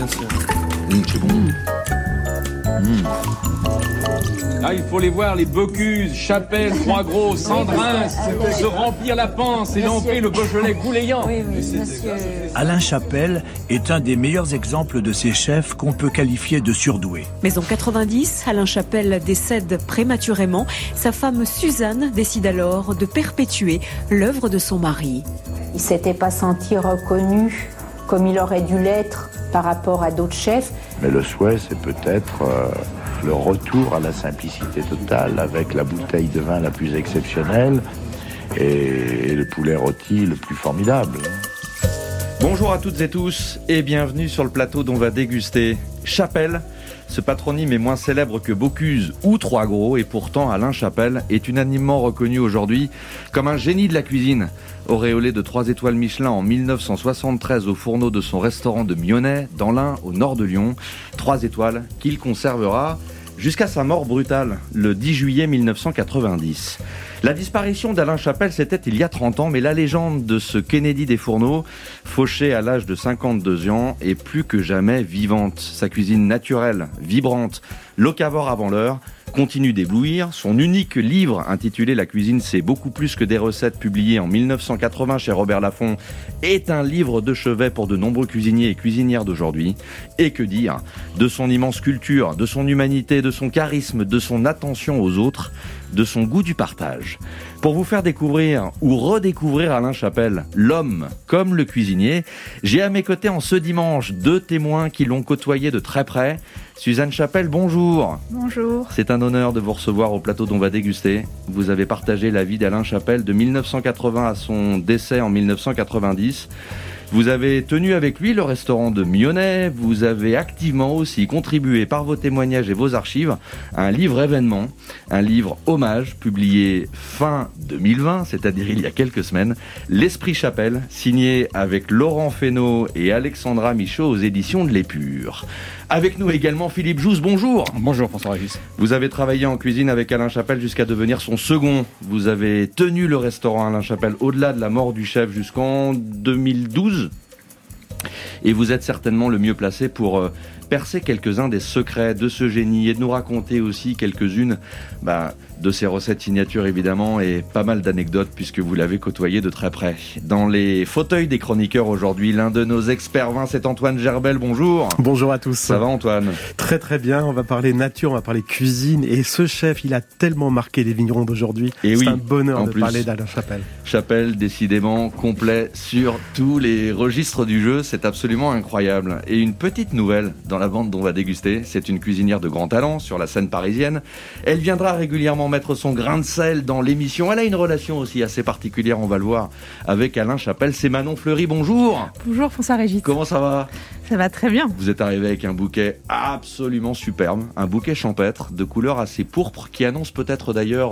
sûr. C'est bon. Là, il faut les voir, les Bocuse, Chapelle, Trois-Gros, Sandrin, se remplir la panse et lamper le Beaujolais gouléant. Oui, monsieur. Alain Chapelle est un des meilleurs exemples de ces chefs qu'on peut qualifier de surdoués. Mais en 90, Alain Chapelle décède prématurément. Sa femme Suzanne décide alors de perpétuer l'œuvre de son mari. Il s'était pas senti reconnu comme il aurait dû l'être par rapport à d'autres chefs. Mais le souhait, c'est peut-être le retour à la simplicité totale, avec la bouteille de vin la plus exceptionnelle et le poulet rôti le plus formidable. Bonjour à toutes et tous et bienvenue sur le plateau dont on va déguster Chapelle. Ce patronyme est moins célèbre que Bocuse ou Trois-Gros et pourtant Alain Chapelle est unanimement reconnu aujourd'hui comme un génie de la cuisine. Auréolé de 3 étoiles Michelin en 1973 au fourneau de son restaurant de Mionnet, dans l'Ain, au nord de Lyon. 3 étoiles qu'il conservera jusqu'à sa mort brutale, le 10 juillet 1990. La disparition d'Alain Chapelle, c'était il y a 30 ans, mais la légende de ce Kennedy des fourneaux, fauché à l'âge de 52 ans, est plus que jamais vivante. Sa cuisine naturelle, vibrante, locavore avant l'heure, continue d'éblouir. Son unique livre, intitulé « La cuisine, c'est beaucoup plus que des recettes », publié en 1980 chez Robert Laffont, est un livre de chevet pour de nombreux cuisiniers et cuisinières d'aujourd'hui. Et que dire de son immense culture, de son humanité, de son charisme, de son attention aux autres, de son goût du partage. Pour vous faire découvrir ou redécouvrir Alain Chapelle, l'homme comme le cuisinier, j'ai à mes côtés en ce dimanche 2 témoins qui l'ont côtoyé de très près. Suzanne Chapelle, bonjour. Bonjour. C'est un honneur de vous recevoir au plateau d'On va déguster. Vous avez partagé la vie d'Alain Chapelle de 1980 à son décès en 1990. Vous avez tenu avec lui le restaurant de Mionnet. Vous avez activement aussi contribué par vos témoignages et vos archives à un livre événement, un livre hommage publié fin 2020, c'est-à-dire il y a quelques semaines, L'Esprit Chapelle, signé avec Laurent Fesneau et Alexandra Michaud aux éditions de l'Épure. Avec nous également Philippe Jousse, bonjour. Bonjour François-Régis. Vous avez travaillé en cuisine avec Alain Chapelle jusqu'à devenir son second. Vous avez tenu le restaurant Alain Chapelle au-delà de la mort du chef jusqu'en 2012. Et vous êtes certainement le mieux placé pour percer quelques-uns des secrets de ce génie et de nous raconter aussi quelques-unes de ses recettes signatures évidemment et pas mal d'anecdotes puisque vous l'avez côtoyé de très près. Dans les fauteuils des chroniqueurs aujourd'hui, l'un de nos experts vins, c'est Antoine Gerbel, bonjour. Bonjour à tous. Ça va Antoine? Très très bien, on va parler nature, on va parler cuisine et ce chef, il a tellement marqué les vignerons d'aujourd'hui. Et c'est un bonheur de parler d'Alain Chapelle. Chapelle, décidément, complet sur tous les registres du jeu, c'est absolument incroyable. Et une petite nouvelle dans la bande dont on va déguster, c'est une cuisinière de grand talent sur la scène parisienne. Elle viendra régulièrement mettre son grain de sel dans l'émission. Elle a une relation aussi assez particulière, on va le voir, avec Alain Chapelle. C'est Manon Fleury, bonjour. Bonjour François-Régis. Comment ça va? Ça va très bien. Vous êtes arrivé avec un bouquet absolument superbe, un bouquet champêtre de couleur assez pourpre qui annonce peut-être d'ailleurs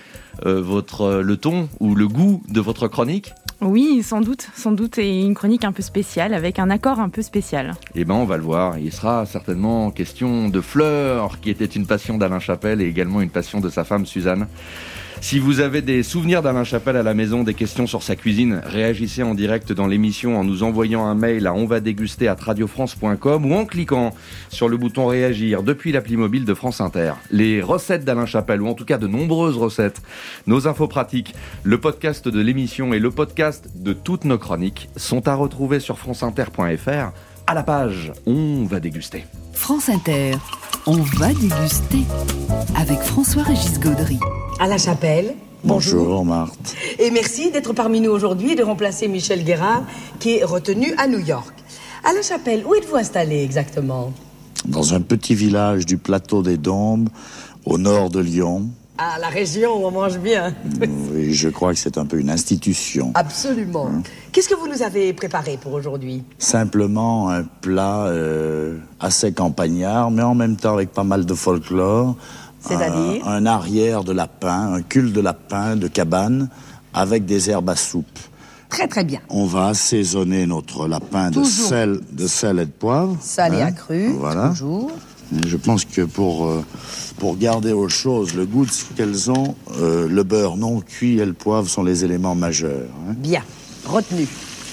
le ton ou le goût de votre chronique. Oui, sans doute, et une chronique un peu spéciale, avec un accord un peu spécial. Eh ben, on va le voir. Il sera certainement question de fleurs, qui était une passion d'Alain Chapelle et également une passion de sa femme Suzanne. Si vous avez des souvenirs d'Alain Chapelle à la maison, des questions sur sa cuisine, réagissez en direct dans l'émission en nous envoyant un mail à onvadéguster@radiofrance.com ou en cliquant sur le bouton réagir depuis l'appli mobile de France Inter. Les recettes d'Alain Chapelle, ou en tout cas de nombreuses recettes, nos infos pratiques, le podcast de l'émission et le podcast de toutes nos chroniques sont à retrouver sur franceinter.fr à la page On va déguster. France Inter, on va déguster avec François-Régis Gaudry. Alain Chapelle, bonjour Marthe. Et merci d'être parmi nous aujourd'hui et de remplacer Michel Guérard qui est retenu à New York. Alain Chapelle, où êtes-vous installé exactement? Dans un petit village du plateau des Dombes, au nord de Lyon. Ah, la région où on mange bien. Oui, je crois que c'est un peu une institution. Absolument. Qu'est-ce que vous nous avez préparé pour aujourd'hui? Simplement un plat assez campagnard, mais en même temps avec pas mal de folklore. C'est-à-dire un arrière de lapin, un cul de lapin de cabane avec des herbes à soupe. Très très bien. On va assaisonner notre lapin de sel et de poivre. Salé accru, voilà. Toujours. Je pense que pour garder aux choses le goût de ce qu'elles ont, le beurre non cuit et le poivre sont les éléments majeurs. Bien, retenu.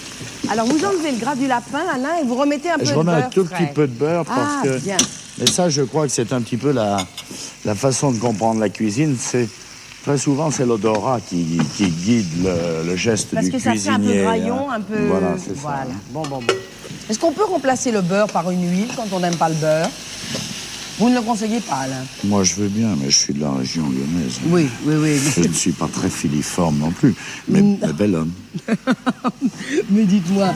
Alors, vous enlevez le gras du lapin, Alain, et vous remettez un peu de beurre. Je remets un tout frais. petit peu de beurre parce que... Bien. Mais ça, je crois que c'est un petit peu la façon de comprendre la cuisine. Très souvent, c'est l'odorat qui guide le geste du cuisinier. Parce que ça fait un peu graillon, un peu... Voilà, c'est ça. Voilà. Bon. Est-ce qu'on peut remplacer le beurre par une huile quand on n'aime pas le beurre? Vous ne le conseillez pas, Alain? Moi, je veux bien, mais je suis de la région lyonnaise. Oui. Je ne suis pas très filiforme non plus, mais bel homme. Mais dites-moi...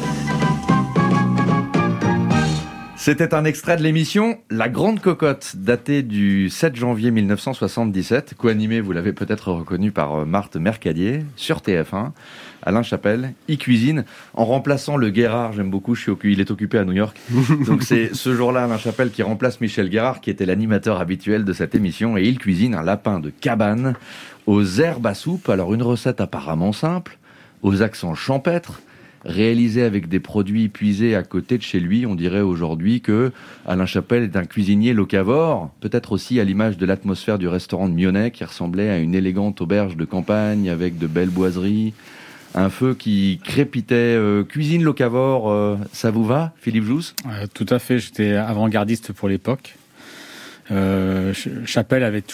C'était un extrait de l'émission La Grande Cocotte, datée du 7 janvier 1977, co-animée, vous l'avez peut-être reconnu, par Marthe Mercadier, sur TF1. Alain Chappelle y cuisine, en remplaçant le Guérard, j'aime beaucoup, il est occupé à New York. Donc c'est ce jour-là, Alain Chappelle, qui remplace Michel Guérard, qui était l'animateur habituel de cette émission, et il cuisine un lapin de cabane aux herbes à soupe. Alors une recette apparemment simple, aux accents champêtres, réalisé avec des produits puisés à côté de chez lui. On dirait aujourd'hui que Alain Chappelle est un cuisinier locavore, peut-être aussi à l'image de l'atmosphère du restaurant de Mionnet, qui ressemblait à une élégante auberge de campagne avec de belles boiseries, un feu qui crépitait. Cuisine locavore, ça vous va, Philippe Jousse? Tout à fait, j'étais avant-gardiste pour l'époque. Chappelle avait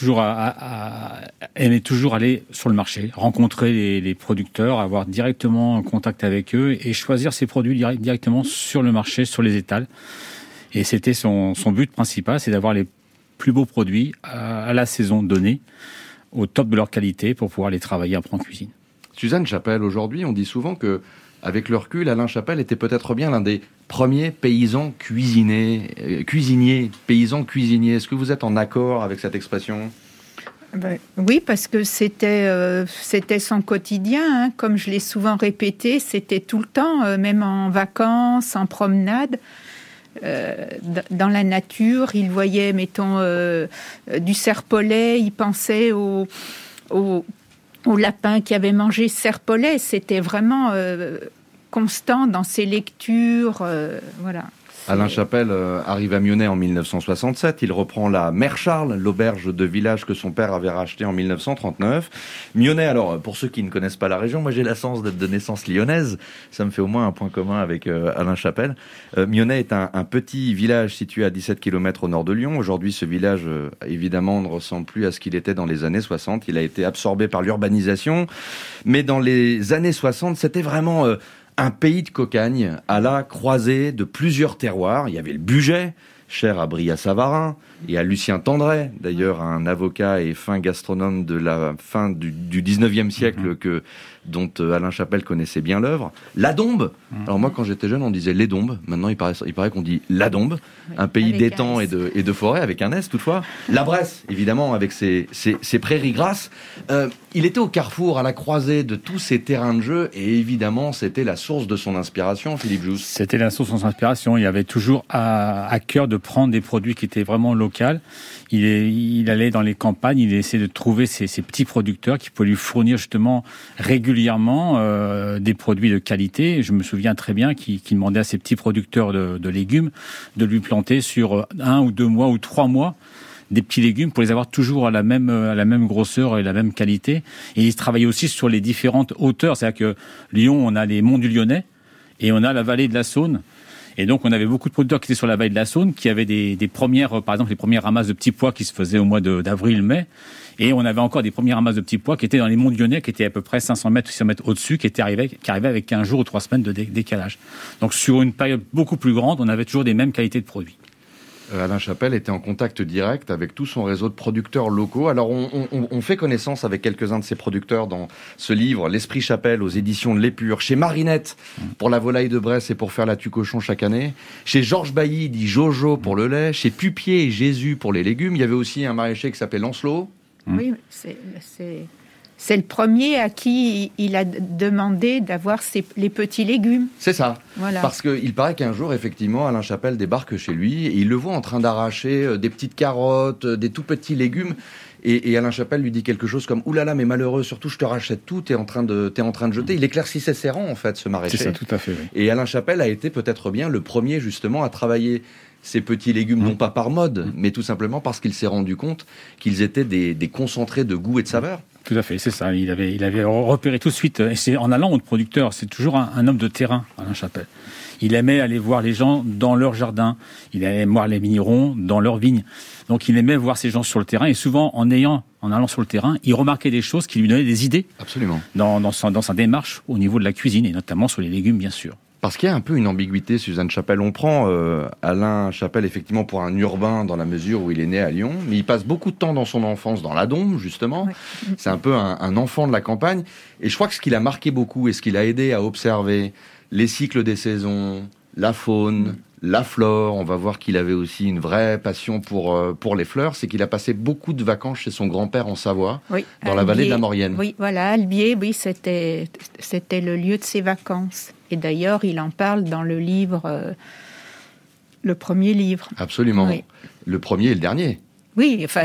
aimait toujours aller sur le marché, rencontrer les producteurs, avoir directement contact avec eux et choisir ses produits directement sur le marché, sur les étals. Et c'était son but principal, c'est d'avoir les plus beaux produits à la saison donnée, au top de leur qualité, pour pouvoir les travailler après en cuisine. Suzanne Chappelle, aujourd'hui, on dit souvent que, avec le recul, Alain Chappelle était peut-être bien l'un des premiers paysans cuisiniers. Est-ce que vous êtes en accord avec cette expression ? Oui, parce que c'était son quotidien. Hein. Comme je l'ai souvent répété, c'était tout le temps, même en vacances, en promenade. Dans la nature, il voyait, mettons, du serpolet, il pensait au lapin qui avait mangé serpolet. C'était vraiment constant dans ses lectures, voilà. Alain Chappelle arrive à Mionnet en 1967. Il reprend la Mère Charles, l'auberge de village que son père avait rachetée en 1939. Mionnet, alors, pour ceux qui ne connaissent pas la région, moi j'ai la chance d'être de naissance lyonnaise. Ça me fait au moins un point commun avec Alain Chappelle. Mionnet est un petit village situé à 17 km au nord de Lyon. Aujourd'hui, ce village, évidemment, ne ressemble plus à ce qu'il était dans les années 60. Il a été absorbé par l'urbanisation. Mais dans les années 60, c'était vraiment... un pays de cocagne à la croisée de plusieurs terroirs. Il y avait le Bugey, cher à Bria-Savarin, et à Lucien Tendray, d'ailleurs un avocat et fin gastronome de la fin du 19e siècle dont Alain Chappelle connaissait bien l'œuvre. La Dombe. Alors moi, quand j'étais jeune, on disait les Dombes. Maintenant, il paraît qu'on dit la Dombe, un pays d'étangs et de forêts, avec un S toutefois. La Bresse, évidemment, avec ses prairies grasses. Il était au carrefour, à la croisée de tous ces terrains de jeu, et évidemment, c'était la source de son inspiration, Philippe Jousse. C'était la source de son inspiration. Il avait toujours à cœur de prendre des produits qui étaient vraiment locaux. Il allait dans les campagnes, il essayait de trouver ces petits producteurs qui pouvaient lui fournir justement régulièrement des produits de qualité. Je me souviens très bien qu'il demandait à ces petits producteurs de légumes de lui planter sur 1 ou 2 mois ou 3 mois des petits légumes pour les avoir toujours à la même grosseur et la même qualité. Et il travaillait aussi sur les différentes hauteurs. C'est-à-dire que Lyon, on a les monts du Lyonnais et on a la vallée de la Saône. Et donc, on avait beaucoup de producteurs qui étaient sur la vallée de la Saône, qui avaient des premières, par exemple, les premières ramasses de petits pois qui se faisaient au mois d'avril-mai. Et on avait encore des premières ramasses de petits pois qui étaient dans les monts lyonnais, qui étaient à peu près 500 mètres, 600 mètres au-dessus, qui arrivaient avec 1 jour ou 3 semaines de décalage. Donc, sur une période beaucoup plus grande, on avait toujours des mêmes qualités de produits. Alain Chappelle était en contact direct avec tout son réseau de producteurs locaux. Alors, on fait connaissance avec quelques-uns de ces producteurs dans ce livre, L'Esprit Chappelle, aux éditions de l'Épure. Chez Marinette, pour la volaille de Bresse et pour faire la tue cochon chaque année. Chez Georges Bailly, dit Jojo, pour le lait. Chez Pupier et Jésus, pour les légumes. Il y avait aussi un maraîcher qui s'appelait Lancelot. Oui, c'est le premier à qui il a demandé d'avoir les petits légumes. C'est ça. Voilà. Parce qu'il paraît qu'un jour, effectivement, Alain Chappelle débarque chez lui et il le voit en train d'arracher des petites carottes, des tout petits légumes. Et Alain Chappelle lui dit quelque chose comme « Oulala, mais malheureux, surtout je te rachète tout, t'es en train de jeter ». Il éclaircissait ses rangs, en fait, ce maraîcher. C'est ça, tout à fait. Oui. Et Alain Chappelle a été peut-être bien le premier, justement, à travailler ces petits légumes, non pas par mode, mais tout simplement parce qu'il s'est rendu compte qu'ils étaient des concentrés de goût et de saveur. Tout à fait, c'est ça. Il avait repéré tout de suite, et c'est en allant au producteur, c'est toujours un homme de terrain, Alain Chapelle. Il aimait aller voir les gens dans leur jardin, il aimait voir les vignerons dans leurs vignes. Donc il aimait voir ces gens sur le terrain, et souvent en allant sur le terrain, il remarquait des choses qui lui donnaient des idées. Absolument. Dans sa démarche au niveau de la cuisine, et notamment sur les légumes, bien sûr. Parce qu'il y a un peu une ambiguïté, Suzanne Chapelle. On prend Alain Chapelle effectivement pour un urbain dans la mesure où il est né à Lyon, mais il passe beaucoup de temps dans son enfance dans la Dôme, justement. Ouais. C'est un peu un enfant de la campagne. Et je crois que ce qui l'a marqué beaucoup et ce qui l'a aidé à observer les cycles des saisons, la faune, la flore, on va voir qu'il avait aussi une vraie passion pour les fleurs, c'est qu'il a passé beaucoup de vacances chez son grand-père en Savoie, dans la vallée de la Maurienne. Oui, voilà, Albier, oui, c'était le lieu de ses vacances. Et d'ailleurs, il en parle dans le livre, le premier livre. Absolument. Oui. Le premier et le dernier. Oui, enfin,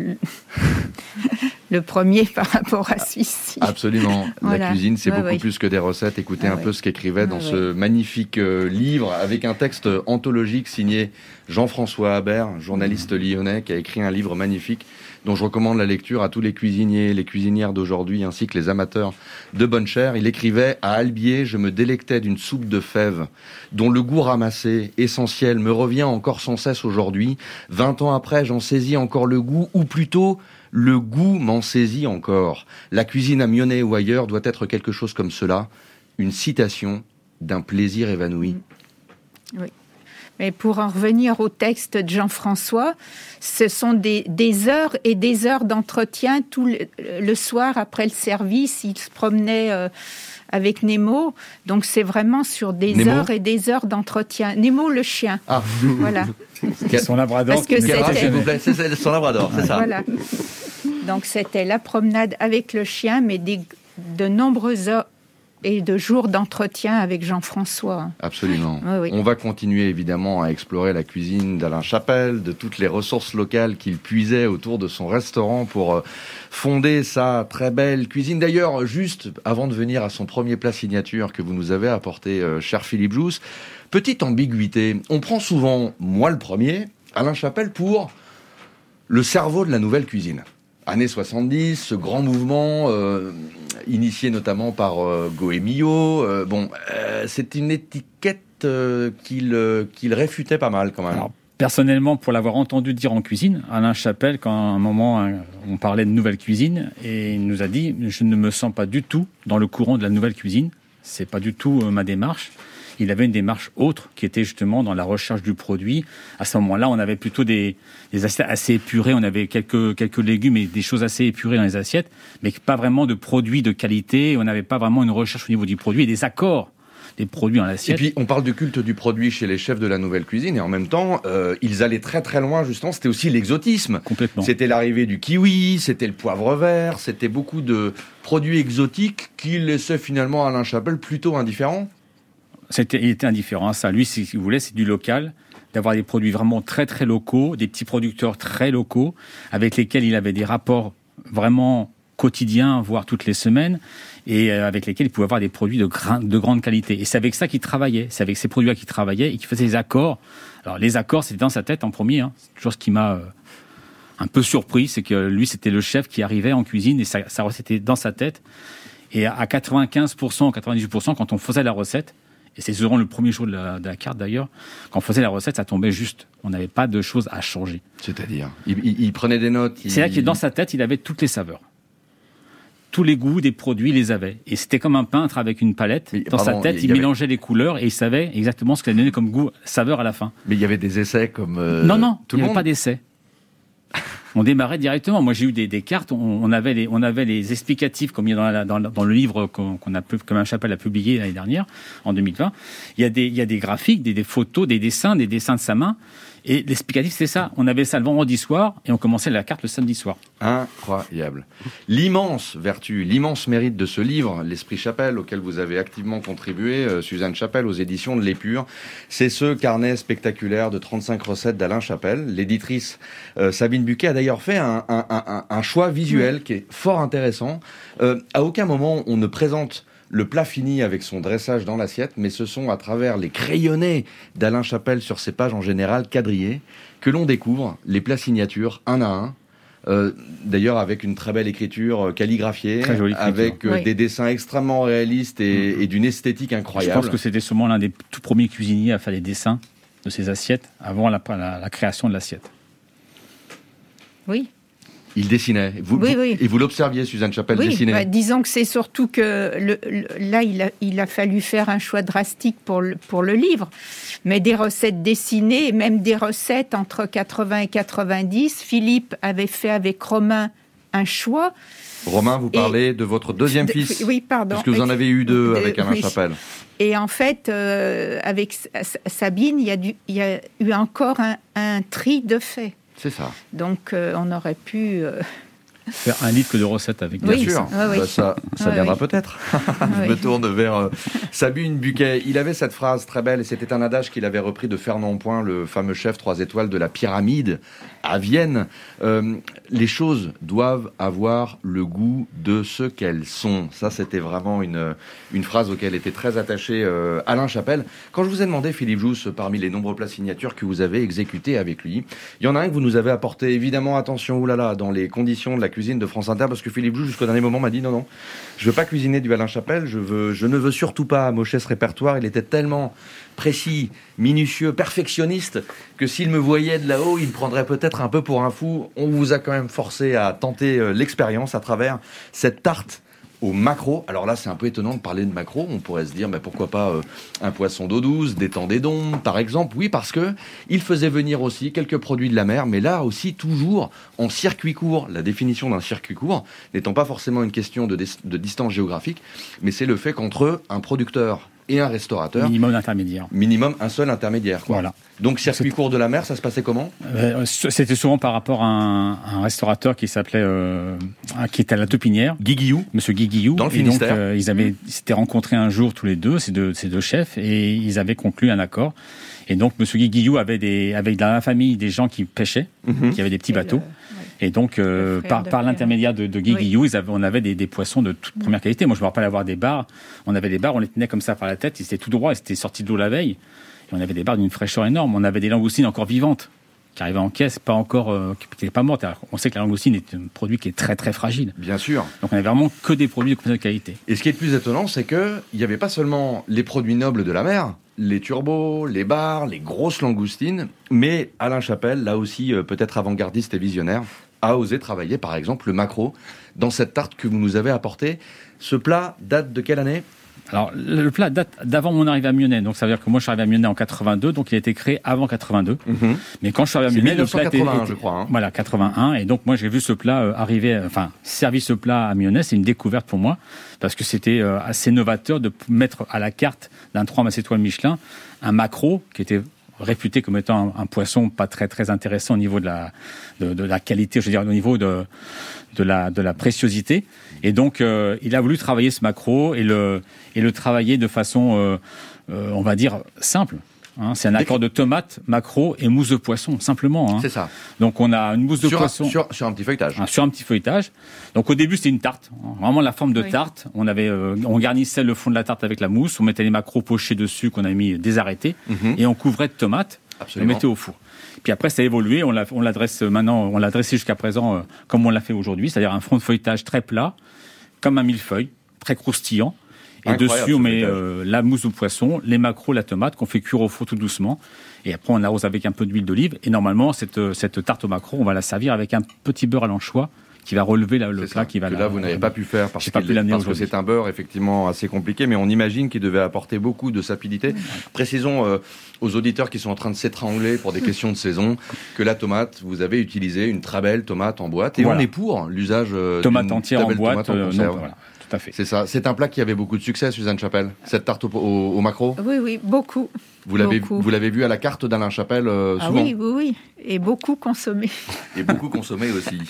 le premier par rapport à celui-ci. Absolument. Voilà. La cuisine, c'est beaucoup plus que des recettes. Écoutez un peu ce qu'écrivait dans ce magnifique livre, avec un texte anthologique signé Jean-François Habert, journaliste lyonnais, qui a écrit un livre magnifique dont je recommande la lecture à tous les cuisiniers, les cuisinières d'aujourd'hui, ainsi que les amateurs de bonne chair. Il écrivait « À Albier, je me délectais d'une soupe de fèves, dont le goût ramassé, essentiel, me revient encore sans cesse aujourd'hui. 20 ans après, j'en saisis encore le goût, ou plutôt, le goût m'en saisit encore. La cuisine à Mionnet ou ailleurs doit être quelque chose comme cela, une citation d'un plaisir évanoui. » Oui. Mais pour en revenir au texte de Jean-François, ce sont des heures et des heures d'entretien tout le soir après le service. Il se promenait avec Nemo, donc c'est vraiment sur des Nemo heures et des heures d'entretien. Nemo le chien. Ah, voilà. Son labrador. Parce que c'est son labrador, c'est ça. Voilà. Donc c'était la promenade avec le chien, mais de nombreuses heures et de jours d'entretien avec Jean-François. Absolument. Oui. On va continuer évidemment à explorer la cuisine d'Alain Chapelle, de toutes les ressources locales qu'il puisait autour de son restaurant pour fonder sa très belle cuisine. D'ailleurs, juste avant de venir à son premier plat signature que vous nous avez apporté, cher Philippe Jousse, petite ambiguïté. On prend souvent, moi le premier, Alain Chapelle pour le cerveau de la nouvelle cuisine. Années 70, ce grand mouvement initié notamment par Goemio. C'est une étiquette qu'il réfutait pas mal quand même. Alors, personnellement, pour l'avoir entendu dire en cuisine, Alain Chapelle, quand à un moment on parlait de nouvelle cuisine, et il nous a dit « Je ne me sens pas du tout dans le courant de la nouvelle cuisine, c'est pas du tout ma démarche ». Il avait une démarche autre qui était justement dans la recherche du produit. À ce moment-là, on avait plutôt des assiettes assez épurées. On avait quelques légumes et des choses assez épurées dans les assiettes, mais pas vraiment de produits de qualité. On n'avait pas vraiment une recherche au niveau du produit et des accords des produits dans l'assiette. Et puis, on parle du culte du produit chez les chefs de la nouvelle cuisine, et en même temps, ils allaient très très loin, justement. C'était aussi l'exotisme. Complètement. C'était l'arrivée du kiwi, c'était le poivre vert, c'était beaucoup de produits exotiques qui laissaient finalement Alain Chapelle plutôt indifférent. Il était indifférent à ça. Lui, ce qu'il voulait, c'est du local, d'avoir des produits vraiment très très locaux, des petits producteurs très locaux, avec lesquels il avait des rapports vraiment quotidiens, voire toutes les semaines, et avec lesquels il pouvait avoir des produits de grande qualité. Et c'est avec ça qu'il travaillait, c'est avec ces produits-là qu'il travaillait et qu'il faisait des accords. Alors les accords, c'était dans sa tête en premier. C'est toujours ce qui m'a un peu surpris, c'est que lui, c'était le chef qui arrivait en cuisine et sa recette était dans sa tête. Et à 95%, 98%, quand on faisait la recette, et c'est souvent le premier jour de la carte d'ailleurs, quand on faisait la recette, ça tombait juste. On n'avait pas de choses à changer. C'est-à-dire, il prenait des notes. C'est là que dans sa tête, il avait toutes les saveurs. Tous les goûts des produits, il les avait. Et c'était comme un peintre avec une palette. Sa tête, il mélangeait les couleurs et il savait exactement ce qu'il allait donner comme goût, saveur à la fin. Mais il y avait des essais comme Non, tout le monde. Il n'y avait pas d'essais. On démarrait directement. Moi, j'ai eu des cartes. On avait les explicatifs, comme il y a dans le livre comme Alain Chapelle a publié l'année dernière, en 2020. Il y a des graphiques, des photos, des dessins de sa main. Et l'explicatif, c'est ça. On avait ça le vendredi soir et on commençait la carte le samedi soir. Incroyable. L'immense vertu, l'immense mérite de ce livre, L'Esprit Chapelle, auquel vous avez activement contribué, Suzanne Chapelle, aux éditions de l'Épure, c'est ce carnet spectaculaire de 35 recettes d'Alain Chapelle. L'éditrice Sabine Buquet a d'ailleurs fait un choix visuel qui est fort intéressant. À aucun moment on ne présente le plat fini avec son dressage dans l'assiette, mais ce sont à travers les crayonnés d'Alain Chapelle sur ses pages en général quadrillées que l'on découvre les plats signatures un à un, D'ailleurs avec une très belle écriture calligraphiée, très jolie avec des dessins extrêmement réalistes et d'une esthétique incroyable. Je pense que c'était sûrement l'un des tout premiers cuisiniers à faire les dessins de ces assiettes avant la création de l'assiette. Oui. Il dessinait. Et vous l'observiez, Suzanne Chappel, dessiner. Bah, disons que c'est surtout que là, il a fallu faire un choix drastique pour le livre. Mais des recettes dessinées, même des recettes entre 80 et 90, Philippe avait fait avec Romain un choix. Romain, vous parlez de votre deuxième fils. Oui, pardon. Puisque vous en avez eu deux avec Alain Chappel. Et en fait, avec Sabine, il y a eu encore un tri de faits. C'est ça. Donc, on aurait pu... faire un livre de recettes avec Bien sûr. Ça viendra peut-être. Je me tourne vers Sabine Buquet. Il avait cette phrase très belle, et c'était un adage qu'il avait repris de Fernand Point, le fameux chef 3 étoiles de la Pyramide à Vienne. Les choses doivent avoir le goût de ce qu'elles sont. Ça, c'était vraiment une phrase auquel était très attaché Alain Chappel. Quand je vous ai demandé, Philippe Jousse, parmi les nombreux plats signatures que vous avez exécutés avec lui, il y en a un que vous nous avez apporté, évidemment, attention, dans les conditions de la cuisine de France Inter, parce que Philippe Jousse, jusqu'au dernier moment, m'a dit non, je veux pas cuisiner du Alain Chappel, je ne veux surtout pas amocher ce répertoire. Il était tellement précis, minutieux, perfectionniste, que s'il me voyait de là-haut, il me prendrait peut-être un peu pour un fou. On vous a quand même forcé à tenter l'expérience à travers cette tarte au maquereau. Alors là, c'est un peu étonnant de parler de maquereau. On pourrait se dire, pourquoi pas un poisson d'eau douce, des temps des dons, par exemple. Oui, parce que il faisait venir aussi quelques produits de la mer, mais là aussi toujours en circuit court. La définition d'un circuit court n'étant pas forcément une question de distance géographique, mais c'est le fait qu'entre un producteur et un restaurateur... Minimum d'intermédiaire. Minimum un seul intermédiaire. Voilà. Donc, circuit court de la mer, ça se passait comment ? C'était souvent par rapport à un restaurateur qui s'appelait, qui était à la Taupinière. Guy Guillou. Monsieur Guy Guillou. Dans le Finistère. Donc, ils s'étaient rencontrés un jour tous les deux, ces deux chefs, et ils avaient conclu un accord. Et donc, monsieur Guy Guillou avait dans la famille des gens qui pêchaient, qui avaient des petits bateaux. Et donc, par l'intermédiaire de Guy Guillou, on avait des poissons de toute première qualité. Moi, je me rappelle avoir des bars. On avait des bars, on les tenait comme ça par la tête. Ils étaient tout droits, ils étaient sortis de l'eau la veille. Et on avait des bars d'une fraîcheur énorme. On avait des langoustines encore vivantes, qui arrivaient en caisse, qui n'étaient pas mortes. Alors, on sait que la langoustine est un produit qui est très, très fragile. Bien sûr. Donc, on avait vraiment que des produits de qualité. Et ce qui est le plus étonnant, c'est qu'il n'y avait pas seulement les produits nobles de la mer, les turbos, les bars, les grosses langoustines, mais Alain Chappel, là aussi peut-être avant-gardiste et visionnaire, a osé travailler par exemple le maquereau dans cette tarte que vous nous avez apportée. Ce plat date de quelle année ? Alors, le plat date d'avant mon arrivée à Mionnais. Donc, ça veut dire que moi, je suis arrivé à Mionnais en 82. Donc, il a été créé avant 82. Mais quand je suis arrivé à Mionnais, le plat était... je crois. Voilà, 81. Et donc, moi, j'ai vu ce plat servi ce plat à Mionnais. C'est une découverte pour moi. Parce que c'était assez novateur de mettre à la carte d'un 3 étoiles Michelin un maquereau qui était réputé comme étant un poisson pas très très intéressant au niveau de la qualité, je veux dire au niveau de la préciosité. Et donc il a voulu travailler ce maquereau et le travailler de façon on va dire simple. C'est un accord de tomates, maquereau et mousse de poisson, simplement. C'est ça. Donc on a une mousse de poisson sur un petit feuilletage. Sur un petit feuilletage. Donc au début c'était une tarte, vraiment la forme de tarte. On garnissait le fond de la tarte avec la mousse, on mettait les maquereaux pochés dessus qu'on a mis désarrêtés et on couvrait de tomates. Absolument. Et on mettait au four. Puis après ça a évolué, on l'a dressé jusqu'à présent comme on l'a fait aujourd'hui, c'est-à-dire un fond de feuilletage très plat, comme un millefeuille, très croustillant. Et dessus, on met la mousse de poisson, les maquereaux, la tomate, qu'on fait cuire au four tout doucement. Et après, on arrose avec un peu d'huile d'olive. Et normalement, cette tarte au maquereau, on va la servir avec un petit beurre à l'anchois qui va relever le plat. Là, vous n'avez pas pu faire parce que c'est un beurre effectivement assez compliqué, mais on imagine qu'il devait apporter beaucoup de sapidité. Précisons aux auditeurs qui sont en train de s'étrangler pour des questions de saison que la tomate, vous avez utilisé une très belle tomate en boîte. Et on est pour l'usage tomate entière en boîte. Voilà. Tout à fait. C'est ça. C'est un plat qui avait beaucoup de succès, Suzanne Chappel, cette tarte au maquereau. Oui, beaucoup. Vous l'avez vu à la carte d'Alain Chappel souvent. Oui. Et beaucoup consommé. Et beaucoup consommé aussi.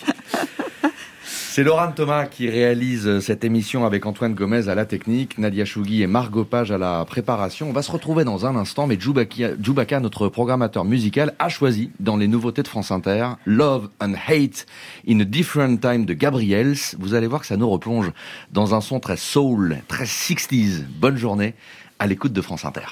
C'est Laurent Thomas qui réalise cette émission avec Antoine Gomez à la technique, Nadia Chougui et Margot Page à la préparation. On va se retrouver dans un instant, mais Djoubaka, notre programmateur musical, a choisi dans les nouveautés de France Inter Love and Hate in a Different Time de Gabriels. Vous allez voir que ça nous replonge dans un son très soul, très 60s. Bonne journée à l'écoute de France Inter.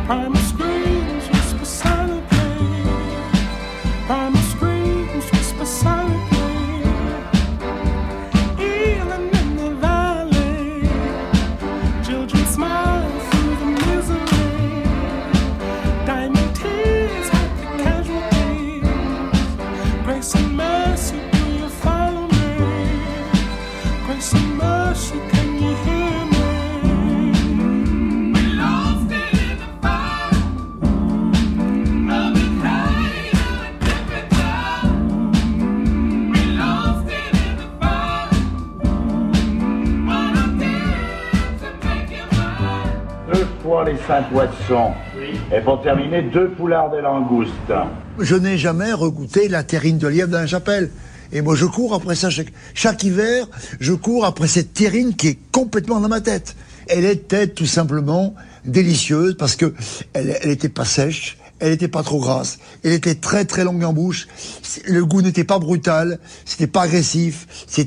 Les 5 poissons. Et pour terminer, 2 poulards de langoustes. Je n'ai jamais regoûté la terrine de lièvre d'Alain Chappelle. Et moi, je cours après ça chaque hiver. Je cours après cette terrine qui est complètement dans ma tête. Elle était tout simplement délicieuse parce que elle était pas sèche. Elle n'était pas trop grasse. Elle était très très longue en bouche. Le goût n'était pas brutal. C'était pas agressif.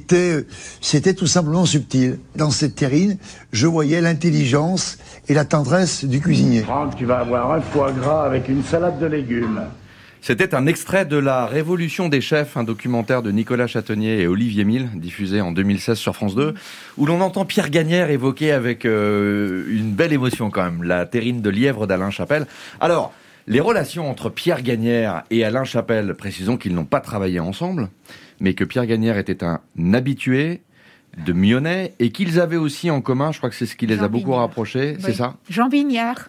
C'était tout simplement subtil. Dans cette terrine, je voyais l'intelligence et la tendresse du cuisinier. Franck, tu vas avoir un foie gras avec une salade de légumes. C'était un extrait de La Révolution des chefs, un documentaire de Nicolas Châtonnier et Olivier Mille, diffusé en 2016 sur France 2, où l'on entend Pierre Gagnère évoquer avec une belle émotion quand même la terrine de lièvre d'Alain Chappelle. Alors, les relations entre Pierre Gagnère et Alain Chappelle, précisons qu'ils n'ont pas travaillé ensemble, mais que Pierre Gagnère était un habitué de Mionnet et qu'ils avaient aussi en commun, je crois que c'est ce qui les a beaucoup rapprochés, oui. C'est ça ? Jean Vignard.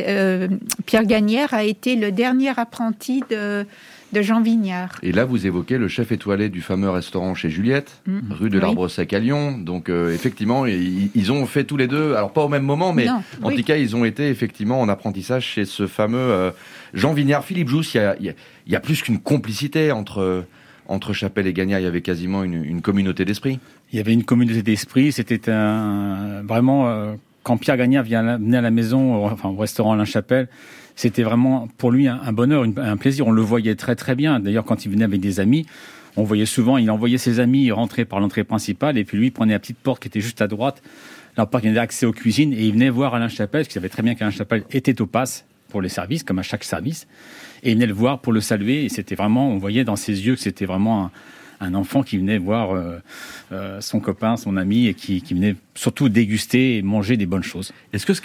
Pierre Gagnère a été le dernier apprenti de Jean Vignard. Et là, vous évoquez le chef étoilé du fameux restaurant chez Juliette, rue de l'Arbre-Sec à Lyon. Donc, effectivement, ils ont fait tous les deux, alors pas au même moment, mais tout cas, ils ont été effectivement en apprentissage chez ce fameux Jean Vignard. Philippe Jousse, il y a plus qu'une complicité entre Chappelle et Gagnère. Il y avait quasiment une communauté d'esprit. Il y avait une communauté d'esprit. C'était vraiment... quand Pierre Gagnère venait à la maison, au restaurant Alain Chappelle, c'était vraiment pour lui un bonheur, un plaisir. On le voyait très très bien. D'ailleurs, quand il venait avec des amis, on voyait souvent, il envoyait ses amis rentrer par l'entrée principale et puis lui, il prenait la petite porte qui était juste à droite, la porte qui avait accès aux cuisines, et il venait voir Alain Chappelle, parce qu'il savait très bien qu'Alain Chappelle était au pass pour les services, comme à chaque service, et il venait le voir pour le saluer, et c'était vraiment, on voyait dans ses yeux que c'était vraiment un enfant qui venait voir son copain, son ami, et qui venait surtout déguster et manger des bonnes choses. Est-ce que ce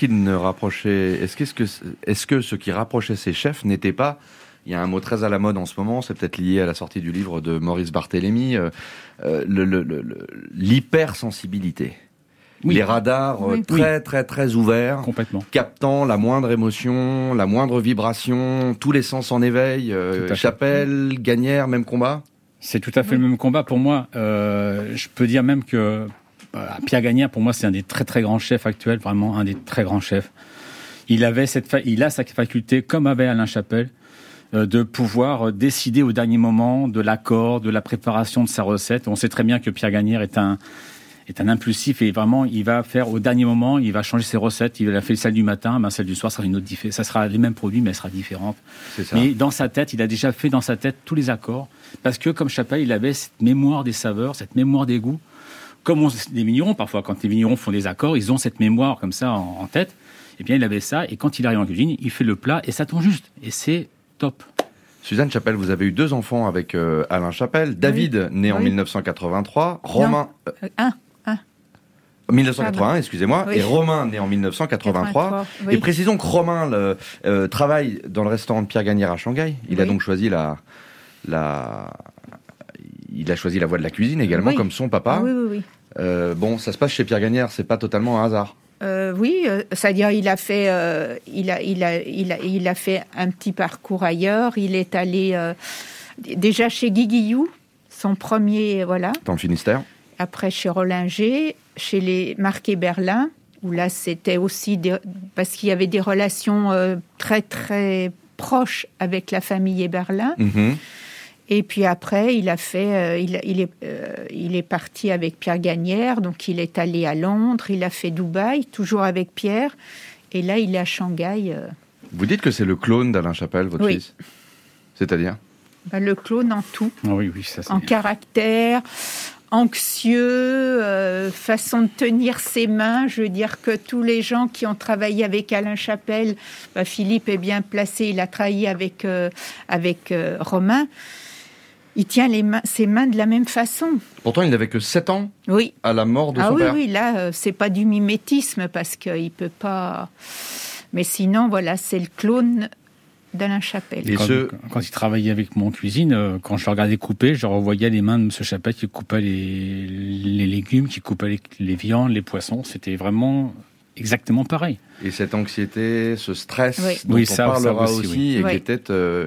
qui rapprochait ces chefs n'était pas, il y a un mot très à la mode en ce moment, c'est peut-être lié à la sortie du livre de Maurice Barthélémy, l'hypersensibilité. Oui. Les radars très très très ouverts, complètement, captant la moindre émotion, la moindre vibration, tous les sens en éveil. Chappelle, Gagnère, même combat. C'est tout à fait le même combat pour moi. Je peux dire même que Pierre Gagnère, pour moi, c'est un des très très grands chefs actuels, vraiment un des très grands chefs. Il a sa faculté, comme avait Alain Chappelle, de pouvoir décider au dernier moment de l'accord, de la préparation de sa recette. On sait très bien que Pierre Gagnère est un impulsif et vraiment, il va faire au dernier moment, il va changer ses recettes. Il a fait celle du matin, celle du soir sera une autre différente. Ça sera les mêmes produits, mais elle sera différente. C'est ça. Mais dans sa tête, il a déjà fait dans sa tête tous les accords. Parce que, comme Chappelle, il avait cette mémoire des saveurs, cette mémoire des goûts. Comme les vignerons, parfois, quand les vignerons font des accords, ils ont cette mémoire comme ça en tête. Eh bien, il avait ça. Et quand il arrive en cuisine, il fait le plat et ça tombe juste. Et c'est top. Suzanne Chappelle, vous avez eu 2 enfants avec Alain Chappelle. David, né en 1983. Romain... 1981, excusez-moi, oui. Et Romain né en 1983. Oui. Et précisons que Romain travaille dans le restaurant de Pierre Gagnère à Shanghai. Il a donc choisi il a choisi la voie de la cuisine également, comme son papa. Oui. Bon, ça se passe chez Pierre Gagnère, c'est pas totalement un hasard. C'est-à-dire il a fait un petit parcours ailleurs. Il est allé déjà chez Guy Guillou, son premier, voilà. Dans le Finistère. Après chez Rollinger, chez les Marquet Berlin, où là c'était aussi parce qu'il y avait des relations très très proches avec la famille Eberlin. Mm-hmm. Et puis après, il est parti avec Pierre Gagnère, donc il est allé à Londres, il a fait Dubaï, toujours avec Pierre, et là il est à Shanghai. Vous dites que c'est le clone d'Alain Chappelle, votre fils ? C'est-à-dire ? Le clone en tout. Ah oui, ça c'est... En caractère, anxieux, façon de tenir ses mains. Je veux dire que tous les gens qui ont travaillé avec Alain Chapelle, Philippe est bien placé, il a travaillé avec Romain, il tient ses mains de la même façon. Pourtant, il n'avait que 7 ans à la mort de son père. Oui, là, c'est pas du mimétisme parce qu'il peut pas... Mais sinon, voilà, c'est le clone d'Alain Chapelle. Et quand il travaillait avec moi en cuisine, quand je le regardais couper, je revoyais les mains de M. Chapelle qui coupait les légumes, qui coupait les viandes, les poissons. C'était vraiment exactement pareil. Et cette anxiété, ce stress dont on parlera aussi, et qui était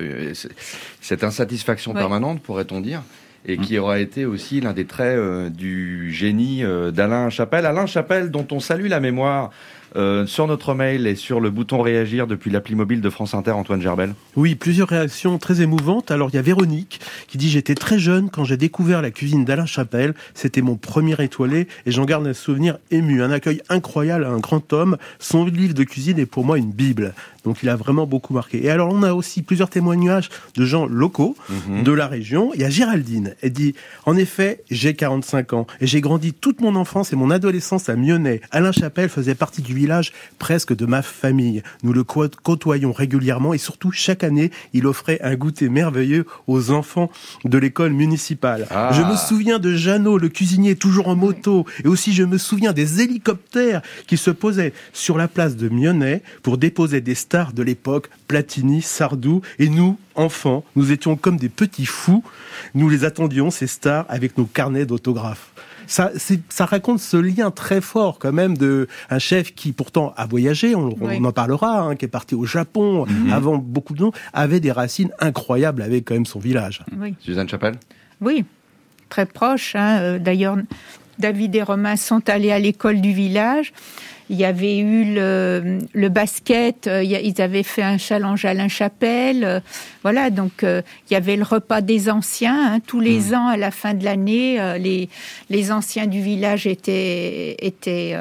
cette insatisfaction permanente, pourrait-on dire, et qui aura été aussi l'un des traits du génie d'Alain Chapelle. Alain Chapelle, dont on salue la mémoire sur notre mail et sur le bouton réagir depuis l'appli mobile de France Inter, Antoine Gerbel. Oui, plusieurs réactions très émouvantes. Alors il y a Véronique qui dit « J'étais très jeune quand j'ai découvert la cuisine d'Alain Chapelle. C'était mon premier étoilé et j'en garde un souvenir ému. Un accueil incroyable à un grand homme. Son livre de cuisine est pour moi une bible. » Donc il a vraiment beaucoup marqué. Et alors on a aussi plusieurs témoignages de gens locaux de la région. Il y a Géraldine. Elle dit « En effet, j'ai 45 ans et j'ai grandi toute mon enfance et mon adolescence à Mionnet. Alain Chapelle faisait partie du village presque de ma famille. Nous le côtoyons régulièrement et surtout chaque année, il offrait un goûter merveilleux aux enfants de l'école municipale. Je me souviens de Jeannot, le cuisinier, toujours en moto. Et aussi, je me souviens des hélicoptères qui se posaient sur la place de Mionnet pour déposer des stars de l'époque, Platini, Sardou. Et nous, enfants, nous étions comme des petits fous. Nous les attendions, ces stars, avec nos carnets d'autographes. Ça raconte ce lien très fort quand même de un chef qui pourtant a voyagé, on en parlera, qui est parti au Japon avant beaucoup de noms, avait des racines incroyables avec quand même son village. Oui. Suzanne Chapelle ? Oui, très proche. D'ailleurs, David et Romain sont allés à l'école du village. Il y avait eu le basket, ils avaient fait un challenge à Alain Chapelle. Voilà, donc il y avait le repas des anciens. Tous les ans, à la fin de l'année, les anciens du village étaient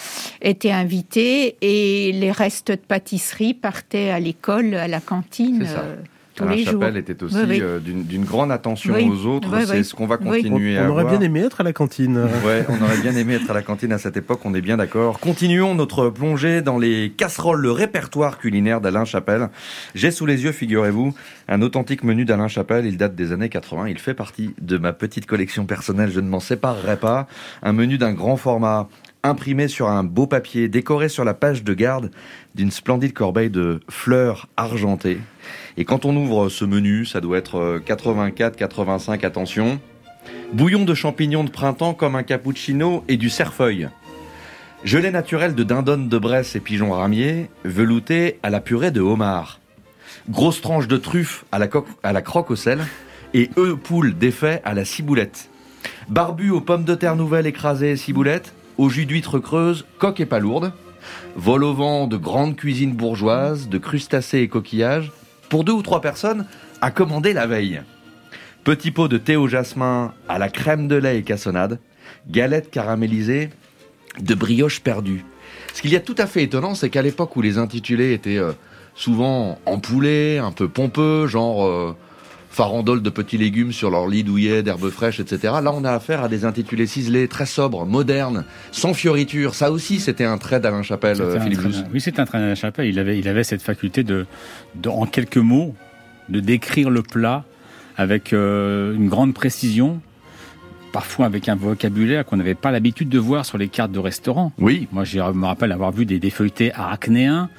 invités et les restes de pâtisserie partaient à l'école, à la cantine. C'est ça. Alain Chapelle était aussi d'une grande attention aux autres. C'est ce qu'on va continuer à voir. On aurait bien aimé être à la cantine. On aurait bien aimé être à la cantine à cette époque, on est bien d'accord. Continuons notre plongée dans les casseroles, le répertoire culinaire d'Alain Chapelle. J'ai sous les yeux, figurez-vous, un authentique menu d'Alain Chapelle. Il date des années 80. Il fait partie de ma petite collection personnelle. Je ne m'en séparerai pas. Un menu d'un grand format, imprimé sur un beau papier, décoré sur la page de garde d'une splendide corbeille de fleurs argentées. Et quand on ouvre ce menu, ça doit être 84, 85, attention. Bouillon de champignons de printemps comme un cappuccino et du cerfeuil. Gelée naturelle de dindonne de Bresse et pigeons ramiers, velouté à la purée de homard. Grosse tranche de truffe à la croque au sel et œufs poules défaits à la ciboulette. Barbu aux pommes de terre nouvelles écrasées et ciboulette, au jus d'huître creuse, coque et palourde. Vol au vent de grande cuisine bourgeoise, de crustacés et coquillages, pour 2 ou 3 personnes à commander la veille. Petit pot de thé au jasmin à la crème de lait et cassonade, galette caramélisée de brioche perdue. Ce qu'il y a tout à fait étonnant, c'est qu'à l'époque où les intitulés étaient souvent empoulés, un peu pompeux, genre farandole de petits légumes sur leur lit douillet d'herbes fraîches, etc. Là, on a affaire à des intitulés ciselés, très sobres, modernes, sans fioritures. Ça aussi, c'était un trait d'Alain Chapelle, Philippe Jousse. Oui, c'était un trait d'Alain Chapelle. Il avait cette faculté de, en quelques mots, de décrire le plat avec une grande précision, parfois avec un vocabulaire qu'on n'avait pas l'habitude de voir sur les cartes de restaurants. Oui. Moi, je me rappelle avoir vu des feuilletés arachnéens.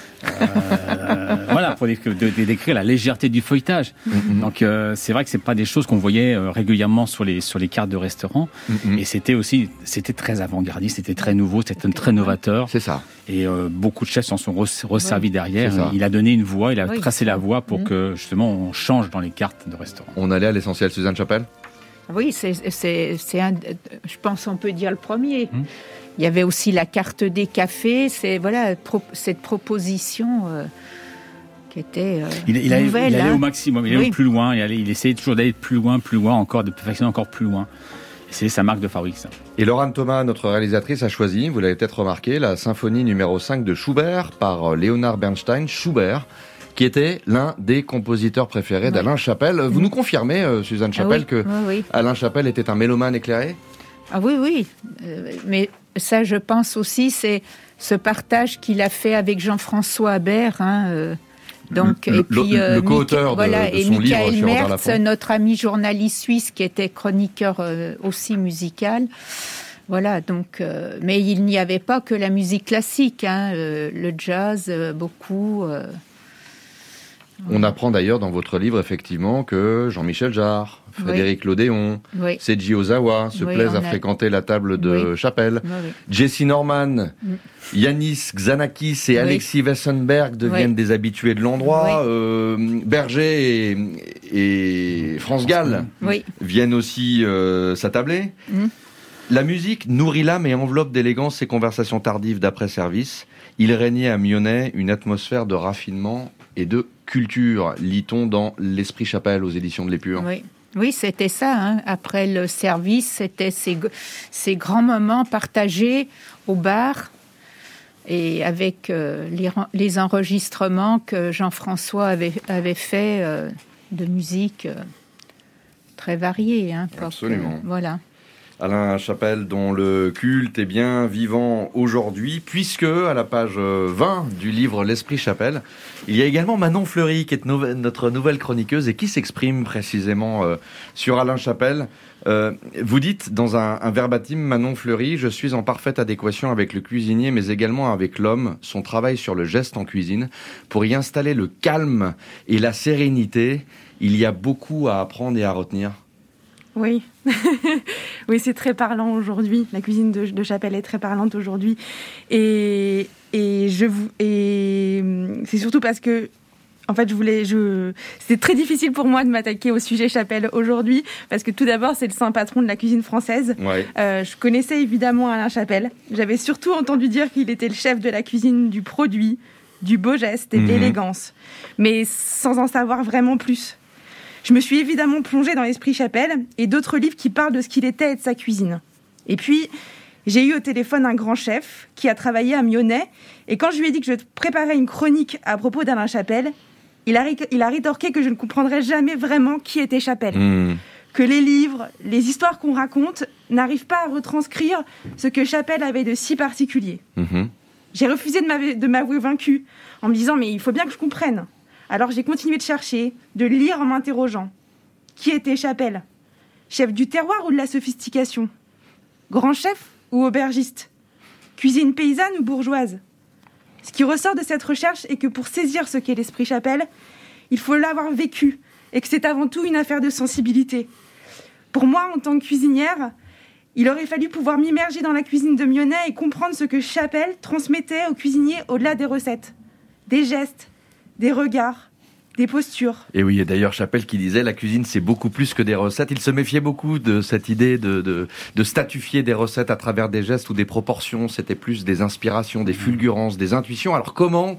Voilà, pour décrire la légèreté du feuilletage. Donc c'est vrai que c'est pas des choses qu'on voyait régulièrement sur les cartes de restaurants. Et c'était très avant-gardiste, c'était très nouveau, c'était très novateur. C'est ça. Et beaucoup de chefs s'en sont resservis derrière. Il a donné une voie, il a tracé la voie pour que justement on change dans les cartes de restaurants. On allait à l'essentiel, Suzanne Chapelle. Oui, c'est je pense on peut dire le premier. Il y avait aussi la carte des cafés, cette proposition qui était nouvelle. Il allait au maximum, il allait au plus loin, il essayait toujours d'aller plus loin encore, de perfectionner encore plus loin. C'est sa marque de fabrique, ça. Et Laurent Thomas, notre réalisatrice, a choisi, vous l'avez peut-être remarqué, la symphonie numéro 5 de Schubert par Leonard Bernstein. Schubert, qui était l'un des compositeurs préférés d'Alain Chappelle. Vous nous confirmez, Suzanne Chappelle, que Alain Chappelle était un mélomane éclairé ? Ah oui. Mais ça, je pense aussi, c'est ce partage qu'il a fait avec Jean-François Habert. Donc, le co-auteur de son livre sur Robert Mertz, Laffont. notre ami journaliste suisse qui était chroniqueur aussi musical. Voilà, donc, mais il n'y avait pas que la musique classique, le jazz, beaucoup. On apprend d'ailleurs dans votre livre, effectivement, que Jean-Michel Jarre, Frédéric Lodéon, Seiji Ozawa se plaisent à fréquenter la table de Chappelle. Jesse Norman, Yanis Xanakis et Alexis Wessenberg deviennent des habitués de l'endroit. Berger et France Gall viennent aussi s'attabler. La musique nourrit l'âme et enveloppe d'élégance ces conversations tardives d'après-service. Il régnait à Mionnet une atmosphère de raffinement et de culture, lit-on dans L'Esprit Chappelle aux éditions de l'Épure. Oui, c'était ça. Après le service, c'était ces grands moments partagés au bar et avec les enregistrements que Jean-François avait fait de musique très variée. Absolument. Voilà. Alain Chappelle, dont le culte est bien vivant aujourd'hui, puisque à la page 20 du livre L'Esprit Chappelle, il y a également Manon Fleury, qui est notre nouvelle chroniqueuse et qui s'exprime précisément sur Alain Chappelle. Vous dites dans un verbatim, Manon Fleury, « Je suis en parfaite adéquation avec le cuisinier, mais également avec l'homme, son travail sur le geste en cuisine, pour y installer le calme et la sérénité. Il y a beaucoup à apprendre et à retenir. » Oui, oui, c'est très parlant aujourd'hui. La cuisine de Chappelle est très parlante aujourd'hui, et c'est surtout parce que, en fait, c'était très difficile pour moi de m'attaquer au sujet Chappelle aujourd'hui, parce que tout d'abord, c'est le saint patron de la cuisine française. Je connaissais évidemment Alain Chappelle. J'avais surtout entendu dire qu'il était le chef de la cuisine du produit, du beau geste et de l'élégance, mais sans en savoir vraiment plus. Je me suis évidemment plongée dans l'Esprit Chappelle et d'autres livres qui parlent de ce qu'il était et de sa cuisine. Et puis, j'ai eu au téléphone un grand chef qui a travaillé à Mionnet, et quand je lui ai dit que je préparais une chronique à propos d'Alain Chappelle, il a rétorqué que je ne comprendrais jamais vraiment qui était Chappelle. Que les livres, les histoires qu'on raconte n'arrivent pas à retranscrire ce que Chappelle avait de si particulier. J'ai refusé de m'avouer vaincue en me disant « mais il faut bien que je comprenne ». Alors j'ai continué de chercher, de lire en m'interrogeant. Qui était Chappelle ? Chef du terroir ou de la sophistication ? Grand chef ou aubergiste ? Cuisine paysanne ou bourgeoise ? Ce qui ressort de cette recherche est que pour saisir ce qu'est l'Esprit Chappelle, il faut l'avoir vécu et que c'est avant tout une affaire de sensibilité. Pour moi, en tant que cuisinière, il aurait fallu pouvoir m'immerger dans la cuisine de Mionnet et comprendre ce que Chappelle transmettait aux cuisiniers au-delà des recettes, des gestes, des regards, des postures. Et oui, et d'ailleurs Chappelle qui disait « La cuisine, c'est beaucoup plus que des recettes ». Il se méfiait beaucoup de cette idée de statifier des recettes à travers des gestes ou des proportions. C'était plus des inspirations, des fulgurances, des intuitions. Alors comment,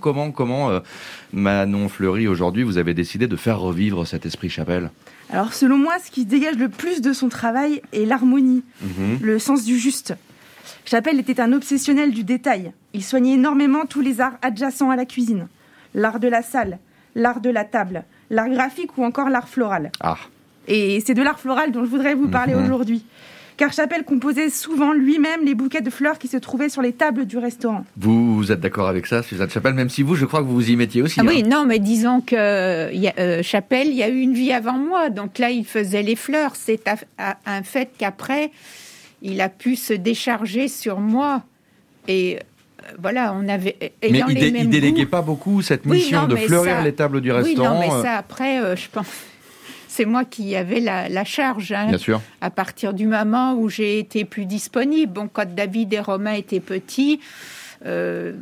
Manon Fleury, aujourd'hui, vous avez décidé de faire revivre cet esprit Chappelle ? Alors selon moi, ce qui dégage le plus de son travail est l'harmonie, le sens du juste. Chappelle était un obsessionnel du détail. Il soignait énormément tous les arts adjacents à la cuisine. L'art de la salle, l'art de la table, l'art graphique ou encore l'art floral. Et c'est de l'art floral dont je voudrais vous parler aujourd'hui. Car Chappelle composait souvent lui-même les bouquets de fleurs qui se trouvaient sur les tables du restaurant. Vous êtes d'accord avec ça, Suzanne Chappelle, même si vous, je crois que vous vous y mettiez aussi. Oui, non, mais disons que Chappelle, il y a eu une vie avant moi. Donc là, il faisait les fleurs. C'est un fait qu'après, il a pu se décharger sur moi. Et... voilà, on avait. Mais il déléguait pas beaucoup cette mission de fleurir les tables du restaurant. Oui, non, mais ça après, je pense, c'est moi qui avais la charge. Bien sûr. À partir du moment où j'ai été plus disponible. Bon, quand David et Romain étaient petits, je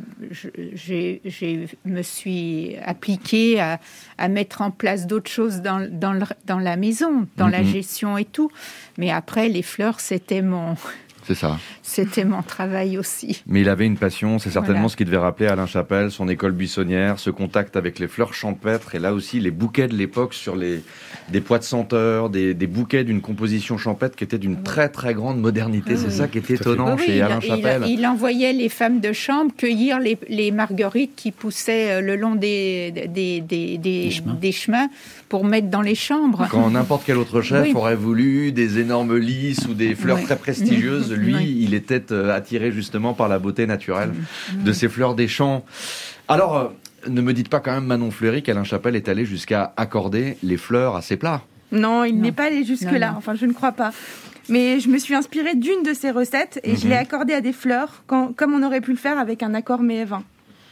me suis appliquée à mettre en place d'autres choses dans la maison, dans la gestion et tout. Mais après, les fleurs, c'était mon C'est ça. C'était mon travail aussi. Mais il avait une passion, c'est certainement Voilà. ce qui devait rappeler Alain Chapelle, son école buissonnière, ce contact avec les fleurs champêtres, et là aussi les bouquets de l'époque sur des pois de senteur, des bouquets d'une composition champêtre qui était d'une très très grande modernité. C'est ça qui est étonnant chez Alain Chapelle. Il envoyait les femmes de chambre cueillir les marguerites qui poussaient le long des chemins pour mettre dans les chambres. Quand n'importe quel autre chef aurait voulu des énormes lys ou des fleurs très prestigieuses, lui, il était attiré justement par la beauté naturelle de ces fleurs des champs. Alors, ne me dites pas quand même, Manon Fleury, qu'Alain Chapelle est allé jusqu'à accorder les fleurs à ses plats. Non, il n'est pas allé jusque-là. Enfin, je ne crois pas. Mais je me suis inspirée d'une de ses recettes et je l'ai accordée à des fleurs, comme on aurait pu le faire avec un accord mets et vin.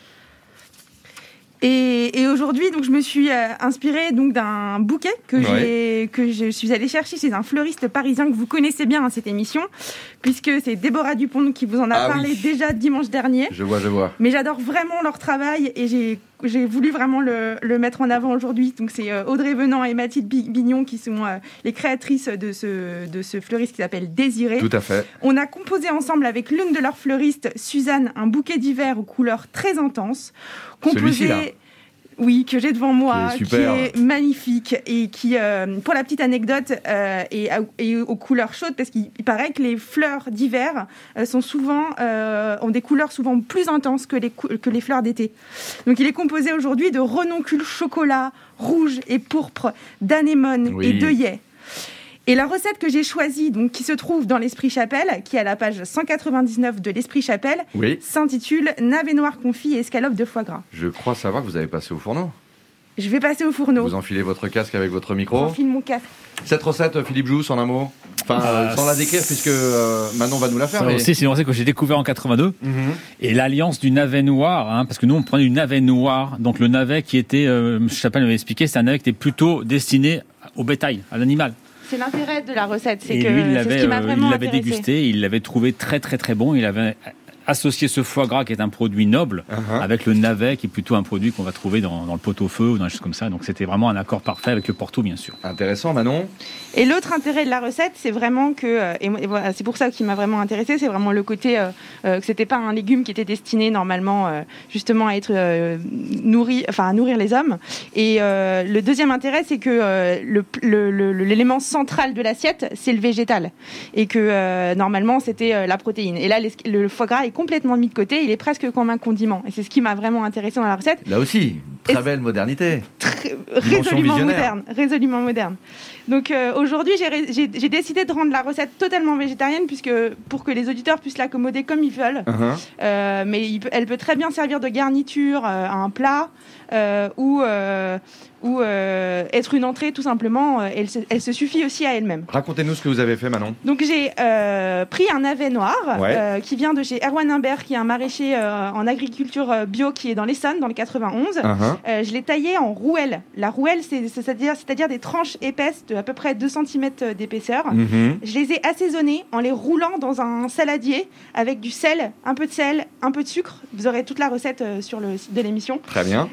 Et aujourd'hui, donc, je me suis inspirée donc, d'un bouquet que je suis allée chercher chez un fleuriste parisien que vous connaissez bien, cette émission, puisque c'est Déborah Dupont qui vous en a parlé déjà dimanche dernier. Je vois. Mais j'adore vraiment leur travail et j'ai voulu vraiment le mettre en avant aujourd'hui. Donc c'est Audrey Venant et Mathilde Bignon qui sont les créatrices de ce fleuriste qui s'appelle Désiré. Tout à fait. On a composé ensemble avec l'une de leurs fleuristes, Suzanne, un bouquet d'hiver aux couleurs très intenses. Celui-ci là. Oui, que j'ai devant moi, qui est magnifique et qui, pour la petite anecdote, est aux couleurs chaudes parce qu'il paraît que les fleurs d'hiver ont des couleurs souvent plus intenses que les fleurs d'été. Donc il est composé aujourd'hui de renoncules chocolat, rouge et pourpre, d'anémone et d'œillet. Et la recette que j'ai choisie, donc, qui se trouve dans l'Esprit Chapelle, qui est à la page 199 de l'Esprit Chapelle, s'intitule « Navet noir confit et escalope de foie gras ». Je crois savoir que vous avez passé au fourneau. Je vais passer au fourneau. Vous enfilez votre casque avec votre micro. J'enfile mon casque. Cette recette, Philippe Jousse, en un mot, sans la décrire, puisque Manon va nous la faire. C'est une recette que j'ai découvert en 82. Et l'alliance du navet noir, parce que nous, on prenait du navet noir. Donc le navet qui était, M. Chapelle m'avait expliqué, c'est un navet qui était plutôt destiné au bétail, à l'animal. C'est l'intérêt de la recette, c'est et que lui, c'est ce qui m'a vraiment il l'avait intéressé. dégusté, il l'avait trouvé très très très bon. Il avait associé ce foie gras qui est un produit noble avec le navet qui est plutôt un produit qu'on va trouver dans le pot-au-feu ou dans des choses comme ça. Donc c'était vraiment un accord parfait avec le Porto, bien sûr. Intéressant, Manon. Et l'autre intérêt de la recette, c'est vraiment que, et voilà, c'est pour ça qui m'a vraiment intéressé, c'est vraiment le côté que c'était pas un légume qui était destiné normalement justement à être nourri, enfin à nourrir les hommes. Et le deuxième intérêt, c'est que l'élément central de l'assiette, c'est le végétal, et que normalement c'était la protéine. Et là, le foie gras est complètement mis de côté, il est presque comme un condiment. Et c'est ce qui m'a vraiment intéressé dans la recette. Là aussi, très belle modernité. Résolument moderne. Donc aujourd'hui, j'ai décidé de rendre la recette totalement végétarienne, puisque pour que les auditeurs puissent l'accommoder comme ils veulent. Mais elle peut très bien servir de garniture à un plat ou être une entrée tout simplement. Elle se suffit aussi à elle-même. Racontez-nous ce que vous avez fait, Manon. Donc j'ai pris un navet noir qui vient de chez Erwan Imbert, qui est un maraîcher en agriculture bio qui est dans l'Essonne, dans le 91. Je l'ai taillé en rouelle. La rouelle, c'est-à-dire des tranches épaisses de à peu près 2 cm d'épaisseur. Je les ai assaisonnées en les roulant dans un saladier avec du sel, un peu de sucre. Vous aurez toute la recette sur le site de l'émission. Très bien.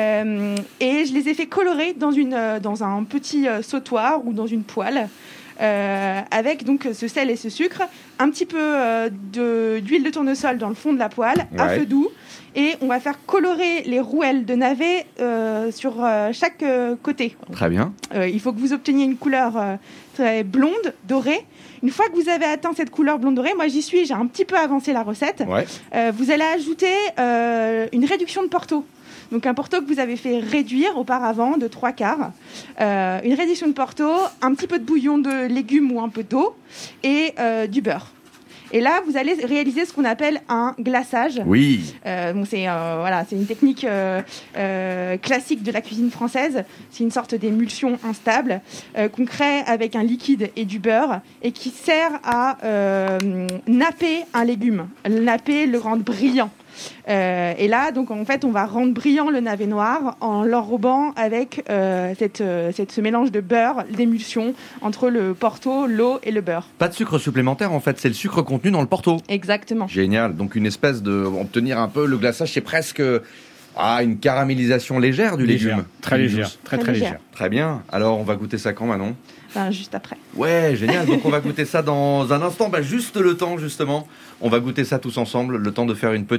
Et je les ai fait colorer dans un petit sautoir ou dans une poêle. Avec donc ce sel et ce sucre, un petit peu d'huile de tournesol dans le fond de la poêle, à feu doux, et on va faire colorer les rouelles de navet sur chaque côté. Très bien. Il faut que vous obteniez une couleur très blonde, dorée. Une fois que vous avez atteint cette couleur blonde dorée, moi j'ai un petit peu avancé la recette. Vous allez ajouter une réduction de Porto. Donc un Porto que vous avez fait réduire auparavant de 3/4, une réduction de Porto, un petit peu de bouillon de légumes ou un peu d'eau et du beurre. Et là, vous allez réaliser ce qu'on appelle un glaçage. Oui. C'est une technique classique de la cuisine française. C'est une sorte d'émulsion instable qu'on crée avec un liquide et du beurre et qui sert à napper un légume, le rendre brillant. Et là, donc en fait, on va rendre brillant le navet noir en l'enrobant avec ce mélange de beurre, d'émulsion entre le Porto, l'eau et le beurre. Pas de sucre supplémentaire, en fait, c'est le sucre contenu dans le Porto. Exactement. Génial. Donc une espèce de obtenir un peu le glaçage, c'est presque Une caramélisation légère du légume. Très légère, très légère. Très bien. Alors, on va goûter ça quand, Manon ? Juste après. Ouais, génial. Donc, on va goûter ça dans un instant. Juste le temps, justement. On va goûter ça tous ensemble. Le temps de faire un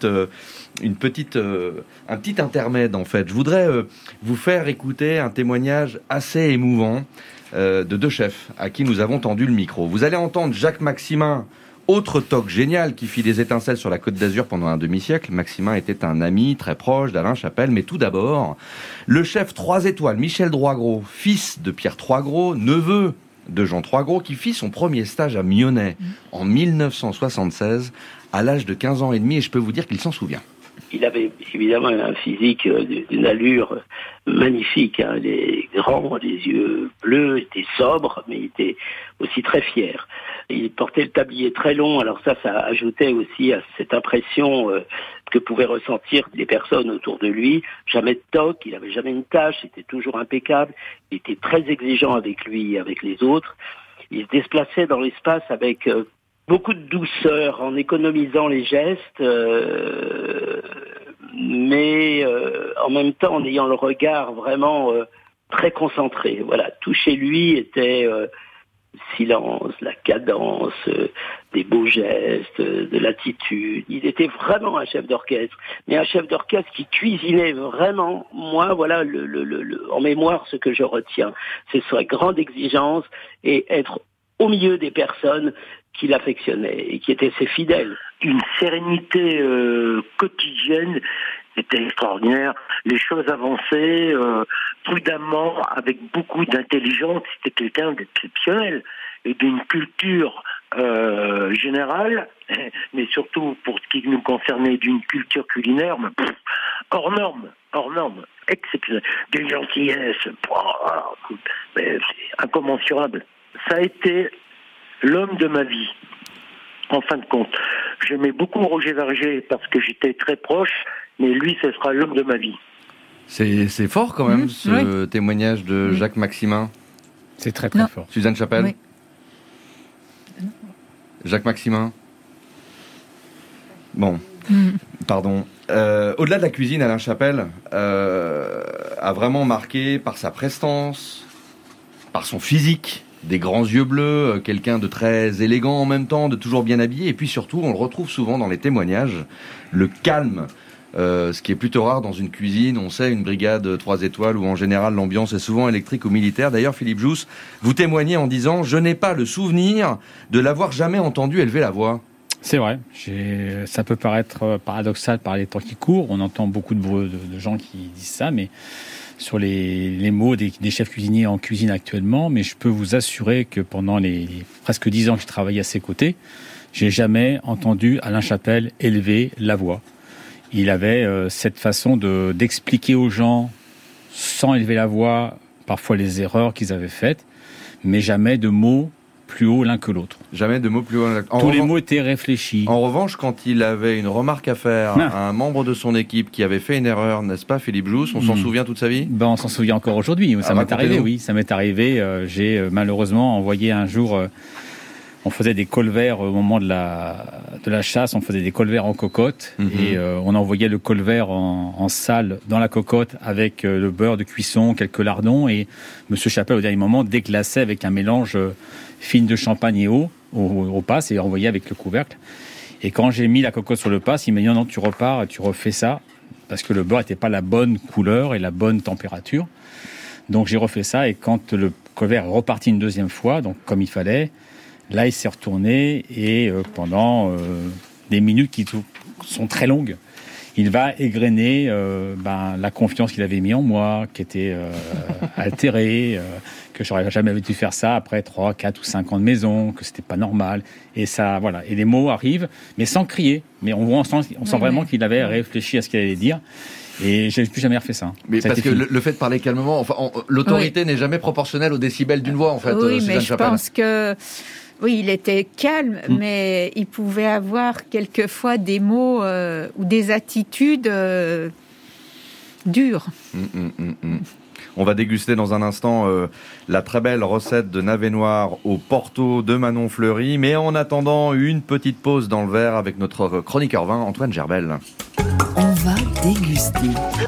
petit intermède, en fait. Je voudrais vous faire écouter un témoignage assez émouvant de 2 chefs à qui nous avons tendu le micro. Vous allez entendre Jacques Maximin, autre toc génial qui fit des étincelles sur la Côte d'Azur pendant un demi-siècle. Maximin était un ami très proche d'Alain Chapelle, mais tout d'abord, le chef 3 étoiles, Michel Droit-Gros, fils de Pierre Troisgros, neveu de Jean Troisgros, qui fit son premier stage à Mionnay en 1976, à l'âge de 15 ans et demi, et je peux vous dire qu'il s'en souvient. Il avait évidemment un physique d'une allure magnifique, les grands, les yeux bleus, était sobre, mais il était aussi très fier. Il portait le tablier très long, alors ça ajoutait aussi à cette impression que pouvaient ressentir les personnes autour de lui. Jamais de toc, il n'avait jamais une tâche, il était toujours impeccable, il était très exigeant avec lui et avec les autres. Il se déplaçait dans l'espace avec beaucoup de douceur, en économisant les gestes, mais en même temps en ayant le regard vraiment très concentré. Voilà, tout chez lui était silence, la cadence, des beaux gestes, de l'attitude. Il était vraiment un chef d'orchestre, mais un chef d'orchestre qui cuisinait vraiment. Moi, voilà, en mémoire, ce que je retiens, c'est sa grande exigence et être au milieu des personnes qu'il affectionnait et qui étaient ses fidèles. Une sérénité quotidienne était extraordinaire. Les choses avançaient prudemment, avec beaucoup d'intelligence. C'était quelqu'un d'exceptionnel et d'une culture générale, mais surtout pour ce qui nous concernait, d'une culture culinaire hors norme, exceptionnelle. D'une gentillesse, mais c'est incommensurable. Ça a été l'homme de ma vie, en fin de compte. J'aimais beaucoup Roger Verger parce que j'étais très proche, mais lui, ce sera l'homme de ma vie. C'est fort quand même, ce témoignage de Jacques Maximin. C'est très très fort. Suzanne Chapelle. Oui. Jacques Maximin. Bon, pardon. Au-delà de la cuisine, Alain Chapelle a vraiment marqué par sa prestance, par son physique, des grands yeux bleus, quelqu'un de très élégant en même temps, de toujours bien habillé, et puis surtout, on le retrouve souvent dans les témoignages, le calme, ce qui est plutôt rare dans une cuisine. On sait, une brigade 3 étoiles où en général l'ambiance est souvent électrique ou militaire. D'ailleurs, Philippe Jousse, vous témoignez en disant « Je n'ai pas le souvenir de l'avoir jamais entendu élever la voix ». C'est vrai, ça peut paraître paradoxal par les temps qui courent, on entend beaucoup de gens qui disent ça, mais sur les mots des chefs cuisiniers en cuisine actuellement, mais je peux vous assurer que pendant les presque 10 ans que je travaillais à ses côtés, j'ai jamais entendu Alain Chapelle élever la voix. Il avait cette façon d'expliquer aux gens, sans élever la voix, parfois les erreurs qu'ils avaient faites, mais jamais de mots plus haut l'un que l'autre. Jamais de mots plus haut l'un que l'autre. Tous les mots étaient réfléchis. En revanche, quand il avait une remarque à faire à un membre de son équipe qui avait fait une erreur, n'est-ce pas, Philippe Jousse, on s'en souvient toute sa vie ? On s'en souvient encore aujourd'hui. Ça m'est arrivé, oui. Ça m'est arrivé. J'ai malheureusement envoyé un jour... on faisait des colverts au moment de la chasse, on faisait des colverts en cocotte et on envoyait le colvert en salle dans la cocotte avec le beurre de cuisson, quelques lardons, et Monsieur Chapelle au dernier moment déglaçait avec un mélange fine de champagne et eau au passe et envoyait avec le couvercle. Et quand j'ai mis la cocotte sur le passe, il m'a dit non, tu repars, tu refais ça parce que le beurre n'était pas la bonne couleur et la bonne température. Donc j'ai refait ça et quand le colvert est reparti une deuxième fois, donc comme il fallait, là, il s'est retourné et pendant des minutes qui sont très longues, il va égrener la confiance qu'il avait mis en moi, qui était altérée, que j'aurais jamais dû faire ça après 3, 4 ou 5 ans de maison, que c'était pas normal. Et ça, voilà. Et les mots arrivent, mais sans crier. Mais on sent vraiment qu'il avait réfléchi à ce qu'il allait dire. Et je n'ai plus jamais refait ça. Mais parce que le fait de parler calmement, l'autorité n'est jamais proportionnelle au décibel d'une voix, en fait. Oui, mais je pense que... Oui, il était calme, mais il pouvait avoir quelquefois des mots ou des attitudes dures. On va déguster dans un instant la très belle recette de navet noir au Porto de Manon Fleury. Mais en attendant, une petite pause dans le verre avec notre chroniqueur vin, Antoine Gerbel. On va déguster.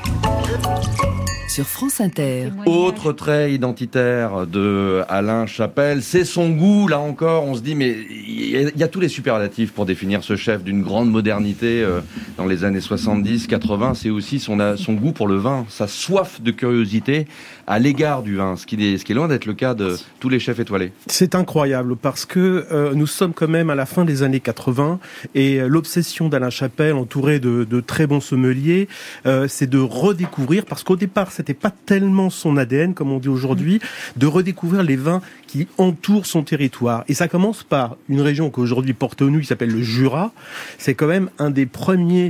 Sur France Inter. Autre trait identitaire de Alain Chapelle, c'est son goût. Là encore, on se dit, mais il y a tous les superlatifs pour définir ce chef d'une grande modernité dans les années 70-80. C'est aussi son goût pour le vin, sa soif de curiosité à l'égard du vin, ce qui est loin d'être le cas de tous les chefs étoilés. C'est incroyable parce que nous sommes quand même à la fin des années 80 et l'obsession d'Alain Chapelle, entouré de très bons sommeliers, c'est de redécouvrir, parce qu'au départ, c'était pas tellement son ADN, comme on dit aujourd'hui, de redécouvrir les vins qui entourent son territoire. Et ça commence par une région qu'aujourd'hui porte au nu, qui s'appelle le Jura. C'est quand même un des premiers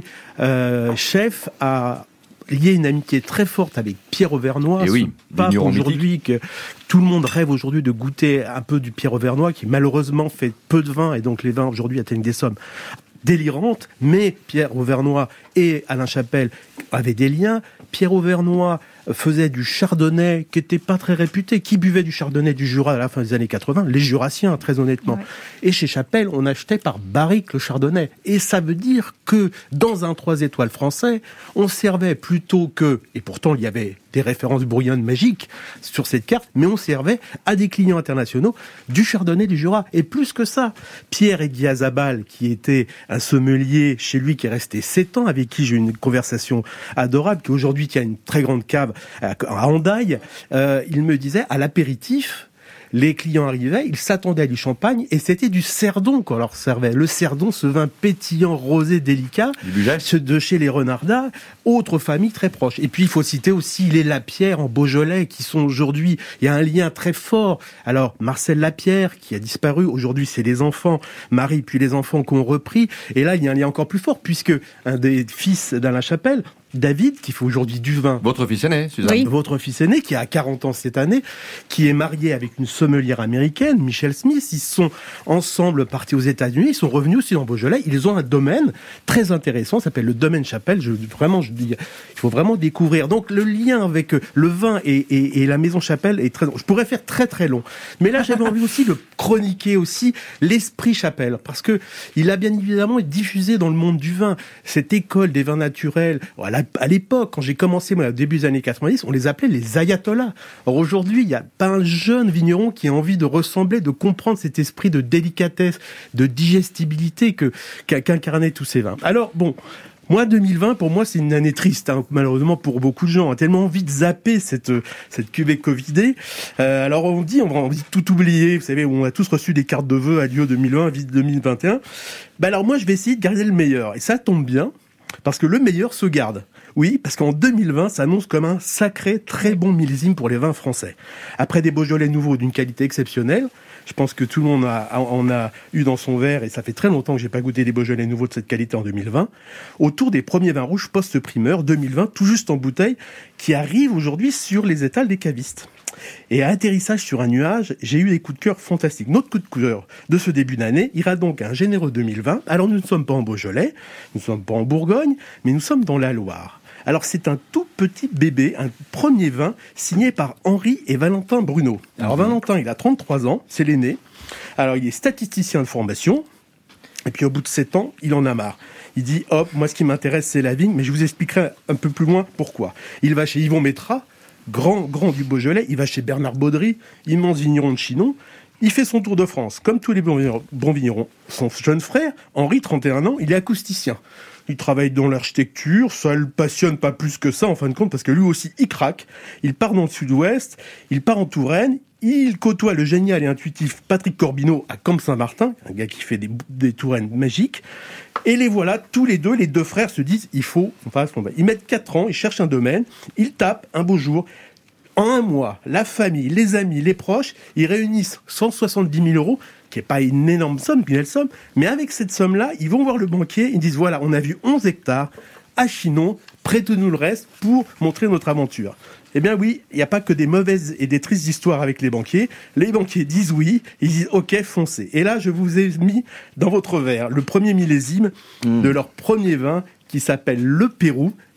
chefs à lier une amitié très forte avec Pierre Auvernois. Et oui, pape aujourd'hui que tout le monde rêve aujourd'hui de goûter un peu du Pierre Auvernois, qui malheureusement fait peu de vin, et donc les vins aujourd'hui atteignent des sommes délirantes. Mais Pierre Auvernois et Alain Chapelle avaient des liens. Pierre Auvernois faisait du chardonnay qui était pas très réputé. Qui buvait du chardonnay du Jura à la fin des années 80 ? Les Jurassiens, très honnêtement. Ouais. Et chez Chapelle, on achetait par barrique le chardonnay. Et ça veut dire que dans un 3 étoiles français, on servait plutôt que, et pourtant il y avait des références brouillonnes magiques sur cette carte, mais on servait à des clients internationaux du chardonnay du Jura. Et plus que ça, Pierre Eguiazabal, qui était un sommelier chez lui, qui est resté 7 ans, avec qui j'ai eu une conversation adorable, qui aujourd'hui tient une très grande cave à Hendaye, il me disait, à l'apéritif, les clients arrivaient, ils s'attendaient à du champagne, et c'était du cerdon qu'on leur servait. Le cerdon, ce vin pétillant, rosé, délicat, de chez les Renardas, autre famille très proche. Et puis, il faut citer aussi les Lapierre en Beaujolais, qui sont aujourd'hui, il y a un lien très fort. Alors, Marcel Lapierre, qui a disparu, aujourd'hui, c'est les enfants, Marie, puis les enfants qui ont repris. Et là, il y a un lien encore plus fort, puisque un des fils d'Alain Chapelle, David, qui fait aujourd'hui du vin. Votre fils aîné, Suzanne. Oui. Votre fils aîné, qui a 40 ans cette année, qui est marié avec une sommelière américaine, Michelle Smith. Ils sont ensemble partis aux États-Unis. Ils sont revenus aussi dans Beaujolais. Ils ont un domaine très intéressant, ça s'appelle le domaine Chapelle. Je dis, il faut vraiment découvrir. Donc, le lien avec le vin et la maison Chapelle est très long. Je pourrais faire très très long. Mais là, j'avais envie aussi de chroniquer aussi l'esprit Chapelle. Parce que il a bien évidemment été diffusé dans le monde du vin. Cette école des vins naturels, voilà. À l'époque, quand j'ai commencé, moi, au début des années 90, on les appelait les ayatollahs. Or, aujourd'hui, il n'y a pas un jeune vigneron qui a envie de ressembler, de comprendre cet esprit de délicatesse, de digestibilité qu'incarnaient tous ces vins. Alors, bon, moi, 2020, pour moi, c'est une année triste, hein, malheureusement pour beaucoup de gens. On a tellement envie de zapper cette cuvée Covidée. Alors, on a envie de tout oublier. Vous savez, on a tous reçu des cartes de vœux adieu 2020, vie 2021. Alors, moi, je vais essayer de garder le meilleur. Et ça tombe bien, parce que le meilleur se garde. Oui, parce qu'en 2020, ça annonce comme un sacré, très bon millésime pour les vins français. Après des Beaujolais nouveaux d'une qualité exceptionnelle, je pense que tout le monde en a eu dans son verre, et ça fait très longtemps que j'ai pas goûté des Beaujolais nouveaux de cette qualité en 2020, autour des premiers vins rouges post-primeur 2020, tout juste en bouteille, qui arrivent aujourd'hui sur les étals des cavistes. Et à atterrissage sur un nuage, j'ai eu des coups de cœur fantastiques. Notre coup de cœur de ce début d'année ira donc à un généreux 2020. Alors nous ne sommes pas en Beaujolais, nous ne sommes pas en Bourgogne, mais nous sommes dans la Loire. Alors c'est un tout petit bébé, un premier vin signé par Henri et Valentin Bruno. Alors Valentin, il a 33 ans, c'est l'aîné. Alors il est statisticien de formation. Et puis au bout de 7 ans, il en a marre. Il dit, hop, moi ce qui m'intéresse c'est la vigne, mais je vous expliquerai un peu plus loin pourquoi. Il va chez Yvon Métras, grand du Beaujolais, il va chez Bernard Baudry, immense vigneron de Chinon. Il fait son tour de France, comme tous les bons vignerons. Son jeune frère, Henri, 31 ans, il est acousticien. Il travaille dans l'architecture, ça le passionne pas plus que ça en fin de compte, parce que lui aussi il craque. Il part dans le sud-ouest, il part en Touraine, il côtoie le génial et intuitif Patrick Corbineau à Camp-Saint-Martin, un gars qui fait des Touraines magiques. Et les voilà, tous les deux frères se disent, il faut qu'on fasse ce qu'on va. Ils mettent 4 ans, ils cherchent un domaine, ils tapent un beau jour. En un mois, la famille, les amis, les proches, ils réunissent 170 000 euros, qui n'est pas une énorme somme, une belle somme, mais avec cette somme-là, ils vont voir le banquier, ils disent, voilà, on a vu 11 hectares à Chinon, prêtez-nous le reste pour montrer notre aventure. Eh bien oui, il n'y a pas que des mauvaises et des tristes histoires avec les banquiers. Les banquiers disent oui, ils disent ok, foncez. Et là, je vous ai mis dans votre verre le premier millésime de leur premier vin qui s'appelle le Pérou.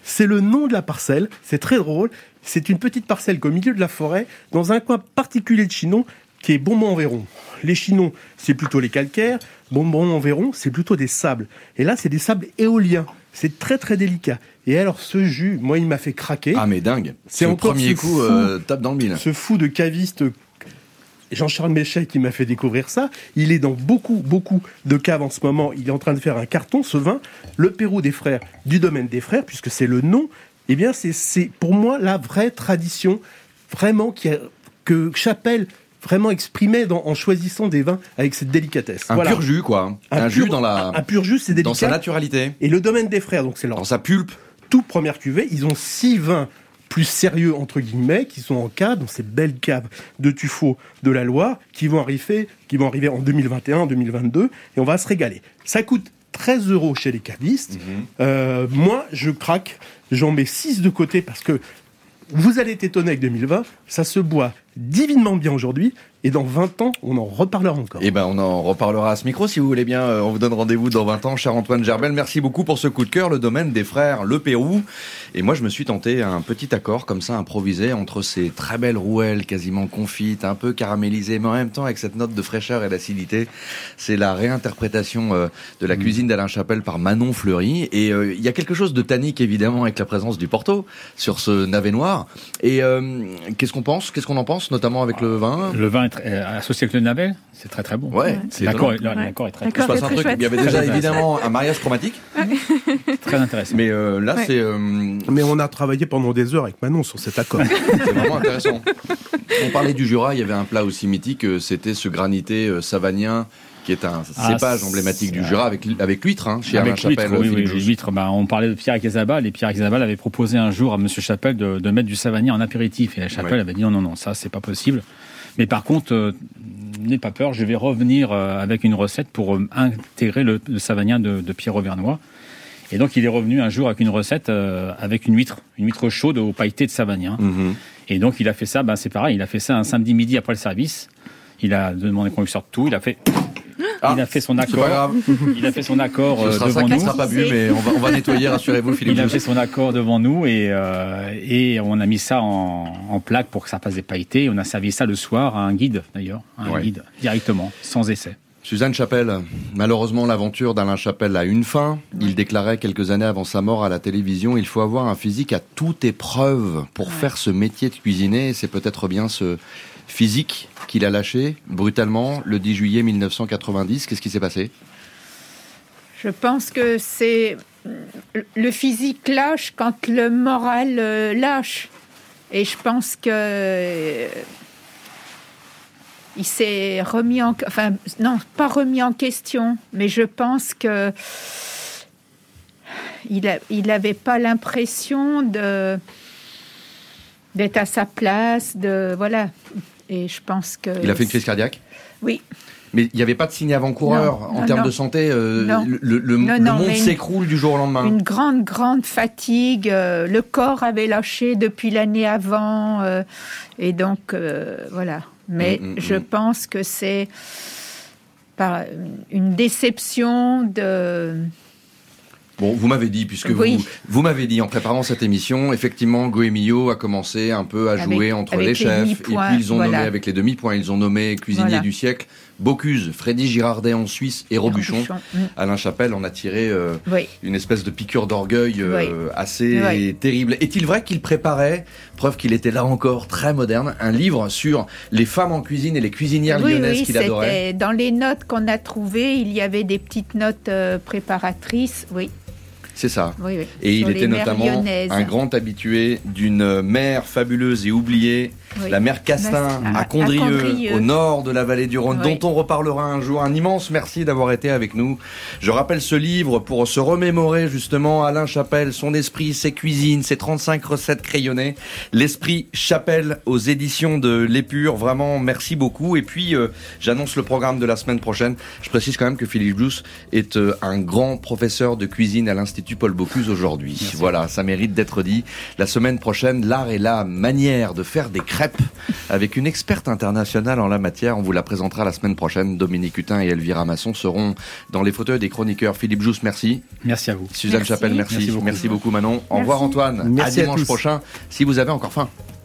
c'est le nom de la parcelle. C'est très drôle. C'est une petite parcelle qu'au milieu de la forêt, dans un coin particulier de Chinon, qui est Bonbon-en-Véron. Les Chinons, c'est plutôt les calcaires. Bonbon-en-Véron, c'est plutôt des sables. Et là, c'est des sables éoliens. C'est très très délicat. Et alors ce jus, moi, il m'a fait craquer. Ah mais dingue. C'est encore premier coup tape dans le mille. Ce fou de caviste Jean-Charles Méchet qui m'a fait découvrir ça. Il est dans beaucoup de caves en ce moment. Il est en train de faire un carton, ce vin. Le Pérou des Frères, du domaine des Frères, puisque c'est le nom. Eh bien, c'est pour moi la vraie tradition, vraiment, que Chapelle vraiment exprimait en choisissant des vins avec cette délicatesse. Un pur jus, quoi. Un jus dans la... Un pur jus, c'est délicat. Dans sa naturalité. Et le domaine des Frères, donc c'est leur... Dans sa pulpe. Toute première cuvée, ils ont 6 vins plus sérieux, entre guillemets, qui sont en cave, dans ces belles caves de tuffeau de la Loire, qui vont arriver en 2021, 2022, et on va se régaler. Ça coûte 13 € chez les cavistes. Moi, je craque, j'en mets 6 de côté, parce que vous allez être étonné avec 2020, ça se boit divinement bien aujourd'hui, et dans 20 ans, on en reparlera encore. Eh ben, on en reparlera à ce micro, si vous voulez bien. On vous donne rendez-vous dans 20 ans, cher Antoine Gerbel. Merci beaucoup pour ce coup de cœur, le domaine des Frères, le Pérou. Et moi, je me suis tenté un petit accord, comme ça, improvisé, entre ces très belles rouelles, quasiment confites, un peu caramélisées, mais en même temps, avec cette note de fraîcheur et d'acidité. C'est la réinterprétation de la cuisine d'Alain Chapelle par Manon Fleury. Et il y a quelque chose de tannique, évidemment, avec la présence du Porto, sur ce navet noir. Et qu'est-ce qu'on en pense, notamment avec le vin? Le vin associé avec le navet, c'est très très bon. Ouais, l'accord est très. Il se passe un truc. Il y avait déjà évidemment un mariage chromatique. Très intéressant. Mais là, c'est. Mais on a travaillé pendant des heures avec Manon sur cet accord. C'est vraiment intéressant. On parlait du Jura, il y avait un plat aussi mythique, c'était ce granité savagnin, qui est un cépage emblématique du Jura, avec l'huître, chez Alain Chapelle. Oui, l'huître. On parlait de Pierre Casabal, et Pierre Casabal avait proposé un jour à Monsieur Chapelle de mettre du savagnin en apéritif, et la Chapelle avait dit non, ça c'est pas possible. Mais par contre, n'aie pas peur, je vais revenir avec une recette pour intégrer le savagnin de Pierre Auvernois. Et donc il est revenu un jour avec une recette avec une huître chaude au pailleté de savagnin. Et donc il a fait ça, c'est pareil, il a fait ça un samedi midi après le service. Il a demandé qu'on lui sorte tout, il a fait son accord. C'est pas grave. Il a fait son accord devant nous. Ça ne sera pas bu, mais on va nettoyer, rassurez-vous, Philippe. Il a fait son accord devant nous et on a mis ça en plaque pour que ça passe des pailletés. On a servi ça le soir à un guide, d'ailleurs. Guide, directement, sans essai. Suzanne Chapelle, malheureusement l'aventure d'Alain Chapelle a une fin. Il déclarait quelques années avant sa mort à la télévision, il faut avoir un physique à toute épreuve pour faire ce métier de cuisinier. C'est peut-être bien ce physique qu'il a lâché brutalement le 10 juillet 1990. Qu'est-ce qui s'est passé ? Je pense que c'est le physique lâche quand le moral lâche. Et je pense que il s'est remis pas remis en question, mais je pense que il avait pas l'impression d'être à sa place, voilà. Et je pense que il a fait une crise cardiaque. Oui. Mais il n'y avait pas de signe avant-coureur en termes de santé. Le monde s'écroule du jour au lendemain. Une grande fatigue. Le corps avait lâché depuis l'année avant. Et donc, voilà. Mais je pense que c'est une déception de... Bon, vous m'avez dit, puisque vous m'avez dit en préparant cette émission, effectivement, Goemio a commencé un peu à jouer entre les chefs, et puis ils ont nommé avec les demi-points, ils ont nommé cuisinier du siècle, Bocuse, Freddy Girardet en Suisse et Robuchon. Alain Chapelle en a tiré une espèce de piqûre d'orgueil assez terrible. Est-il vrai qu'il préparait, preuve qu'il était là encore très moderne, un livre sur les femmes en cuisine et les cuisinières lyonnaises qu'il adorait? Dans les notes qu'on a trouvées, il y avait des petites notes préparatrices, C'est ça. Et il était notamment un grand habitué d'une mer fabuleuse et oubliée, la mer Castin, à Condrieu, au nord de la vallée du Rhône, dont on reparlera un jour. Un immense merci d'avoir été avec nous. Je rappelle ce livre pour se remémorer justement Alain Chapelle, son esprit, ses cuisines, ses 35 recettes crayonnées. L'esprit Chapelle aux éditions de l'Épure. Vraiment, merci beaucoup. Et puis, j'annonce le programme de la semaine prochaine. Je précise quand même que Philippe Jousse est un grand professeur de cuisine à l'Institut l'Institut Paul Bocuse aujourd'hui. Merci. Voilà, ça mérite d'être dit. La semaine prochaine, l'art et la manière de faire des crêpes avec une experte internationale en la matière. On vous la présentera la semaine prochaine. Dominique Hutin et Elvira Masson seront dans les fauteuils des chroniqueurs. Philippe Jousse, merci. Merci à vous. Suzanne Chapelle, merci. Merci beaucoup Manon. Au revoir Antoine. Merci à dimanche prochain si vous avez encore faim.